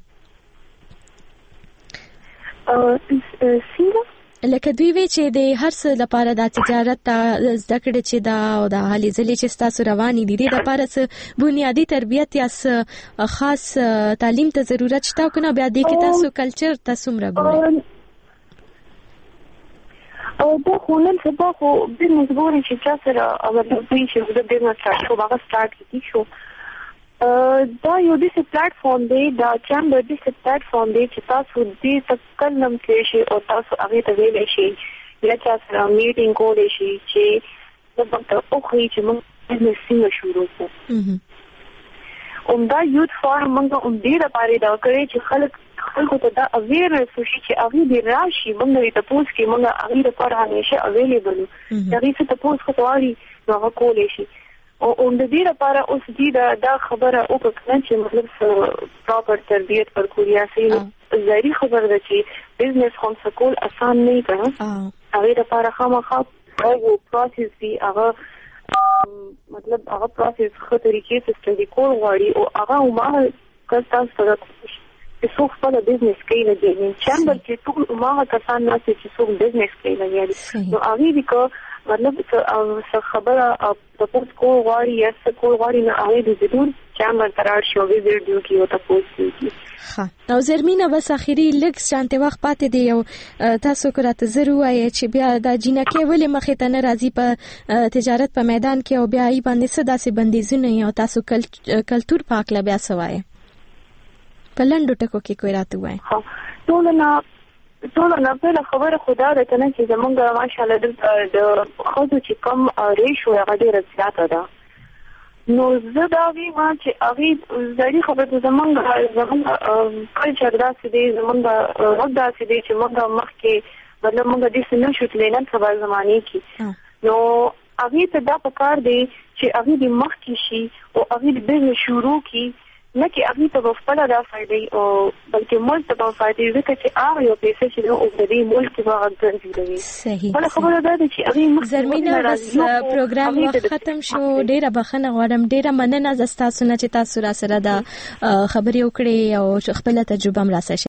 S23: لکه دوی وی چې د هر څه لپاره د تجارت زده کړې چې دا او د حالي ځلې چې تاسو رواني دي د لپاره څه بنیادی تربیت یا خاص تعلیم ته ضرورت شته کنه بیا د کې تاسو کلچر تاسو مرګوري
S12: او دا خونن سبا خو د مزګوري چې تاسو را او د دې چې د دې نه سٹارټ کیږي شو دا یو داسې پلیټفارم دی دا چیمبر داسې پلیټفارم دی چې تاسو دې تکلم کولی شئ او تاسو هغې ته ویلی شئ یا چا سره میټینګ کولی شئ چې ورته وښیي چې موږ بزنس څنګه شروع کړو همدا یوت فارم موږ همدې لپاره دا کړی چې خلکو ته دا اویرنس وشي چې هغې دې راشي موږ یې تپوس کړي موږ هغې لپاره همیشه اویلیبل یو هغې څه تپوس ښه غواړي نو هغه کولی شي او د دې لپاره اوس دې دا خبره وکړه چې مطلب پراپر تربیت ورکول یا ظاهري خبره ده چې بزنس هم سکول آسان نه کړه هغې لپاره خامخا یو پروسس دی هغه مطلب هغه پروسس ښه طریقې سره سټډي کول غواړي او هغه کله سره چې څوک خپل بزنس کوي لګي چمبر کې ټول ما کسان نه چې څوک بزنس کوي لګي نو هغه دي کو مطلب څه خبره د پوس کو غواړي یا څه کو غواړي نه هغه د ضرور چمبر ترار شو ویزیټ دیو کې او تاسو کې
S23: نو زرمینه بس اخیری لکس شانته وخت پاتې دی او تاسو کراته ضرور وایي چې بیا د جنکه ولې مخې ته ناراضي په تجارت په میدان کې او بیا ای باندې صدا سي بندیزونه یا تاسو کلچر پاک لا بیا سوای په لندو ټکو کې کوئی راته وایي ټول نه په خبره خدا د کنه چې زمونږ ماشاءالله د خود چې کم ریشو هغه ډیره زیاته ده نو زه دا ویم چې هغه زړی خبره زمونږ کلچر داسې دی زمونږ رب داسې دی چې موږ مخکې مطلب موږ د سنو شوت لینن سبا زمانه کې نو هغه ته دا پکار دی چې هغه د مخ کې شي او هغه د بزنس شروع کی نه کې هغه ته خپل دا فائدې او بلکې ملک ته فائدې ځکه چې هغه یو پیسې چې نو د دې ملک په هغه ګرځي صحیح
S12: بل خبره ده چې هغه
S23: زرمینه بس پروګرام وخت ختم شو ډیره بخنه غواړم ډیره مننه زستا سونه چې تاسو را سره دا خبرې وکړې او خپل تجربه هم راسه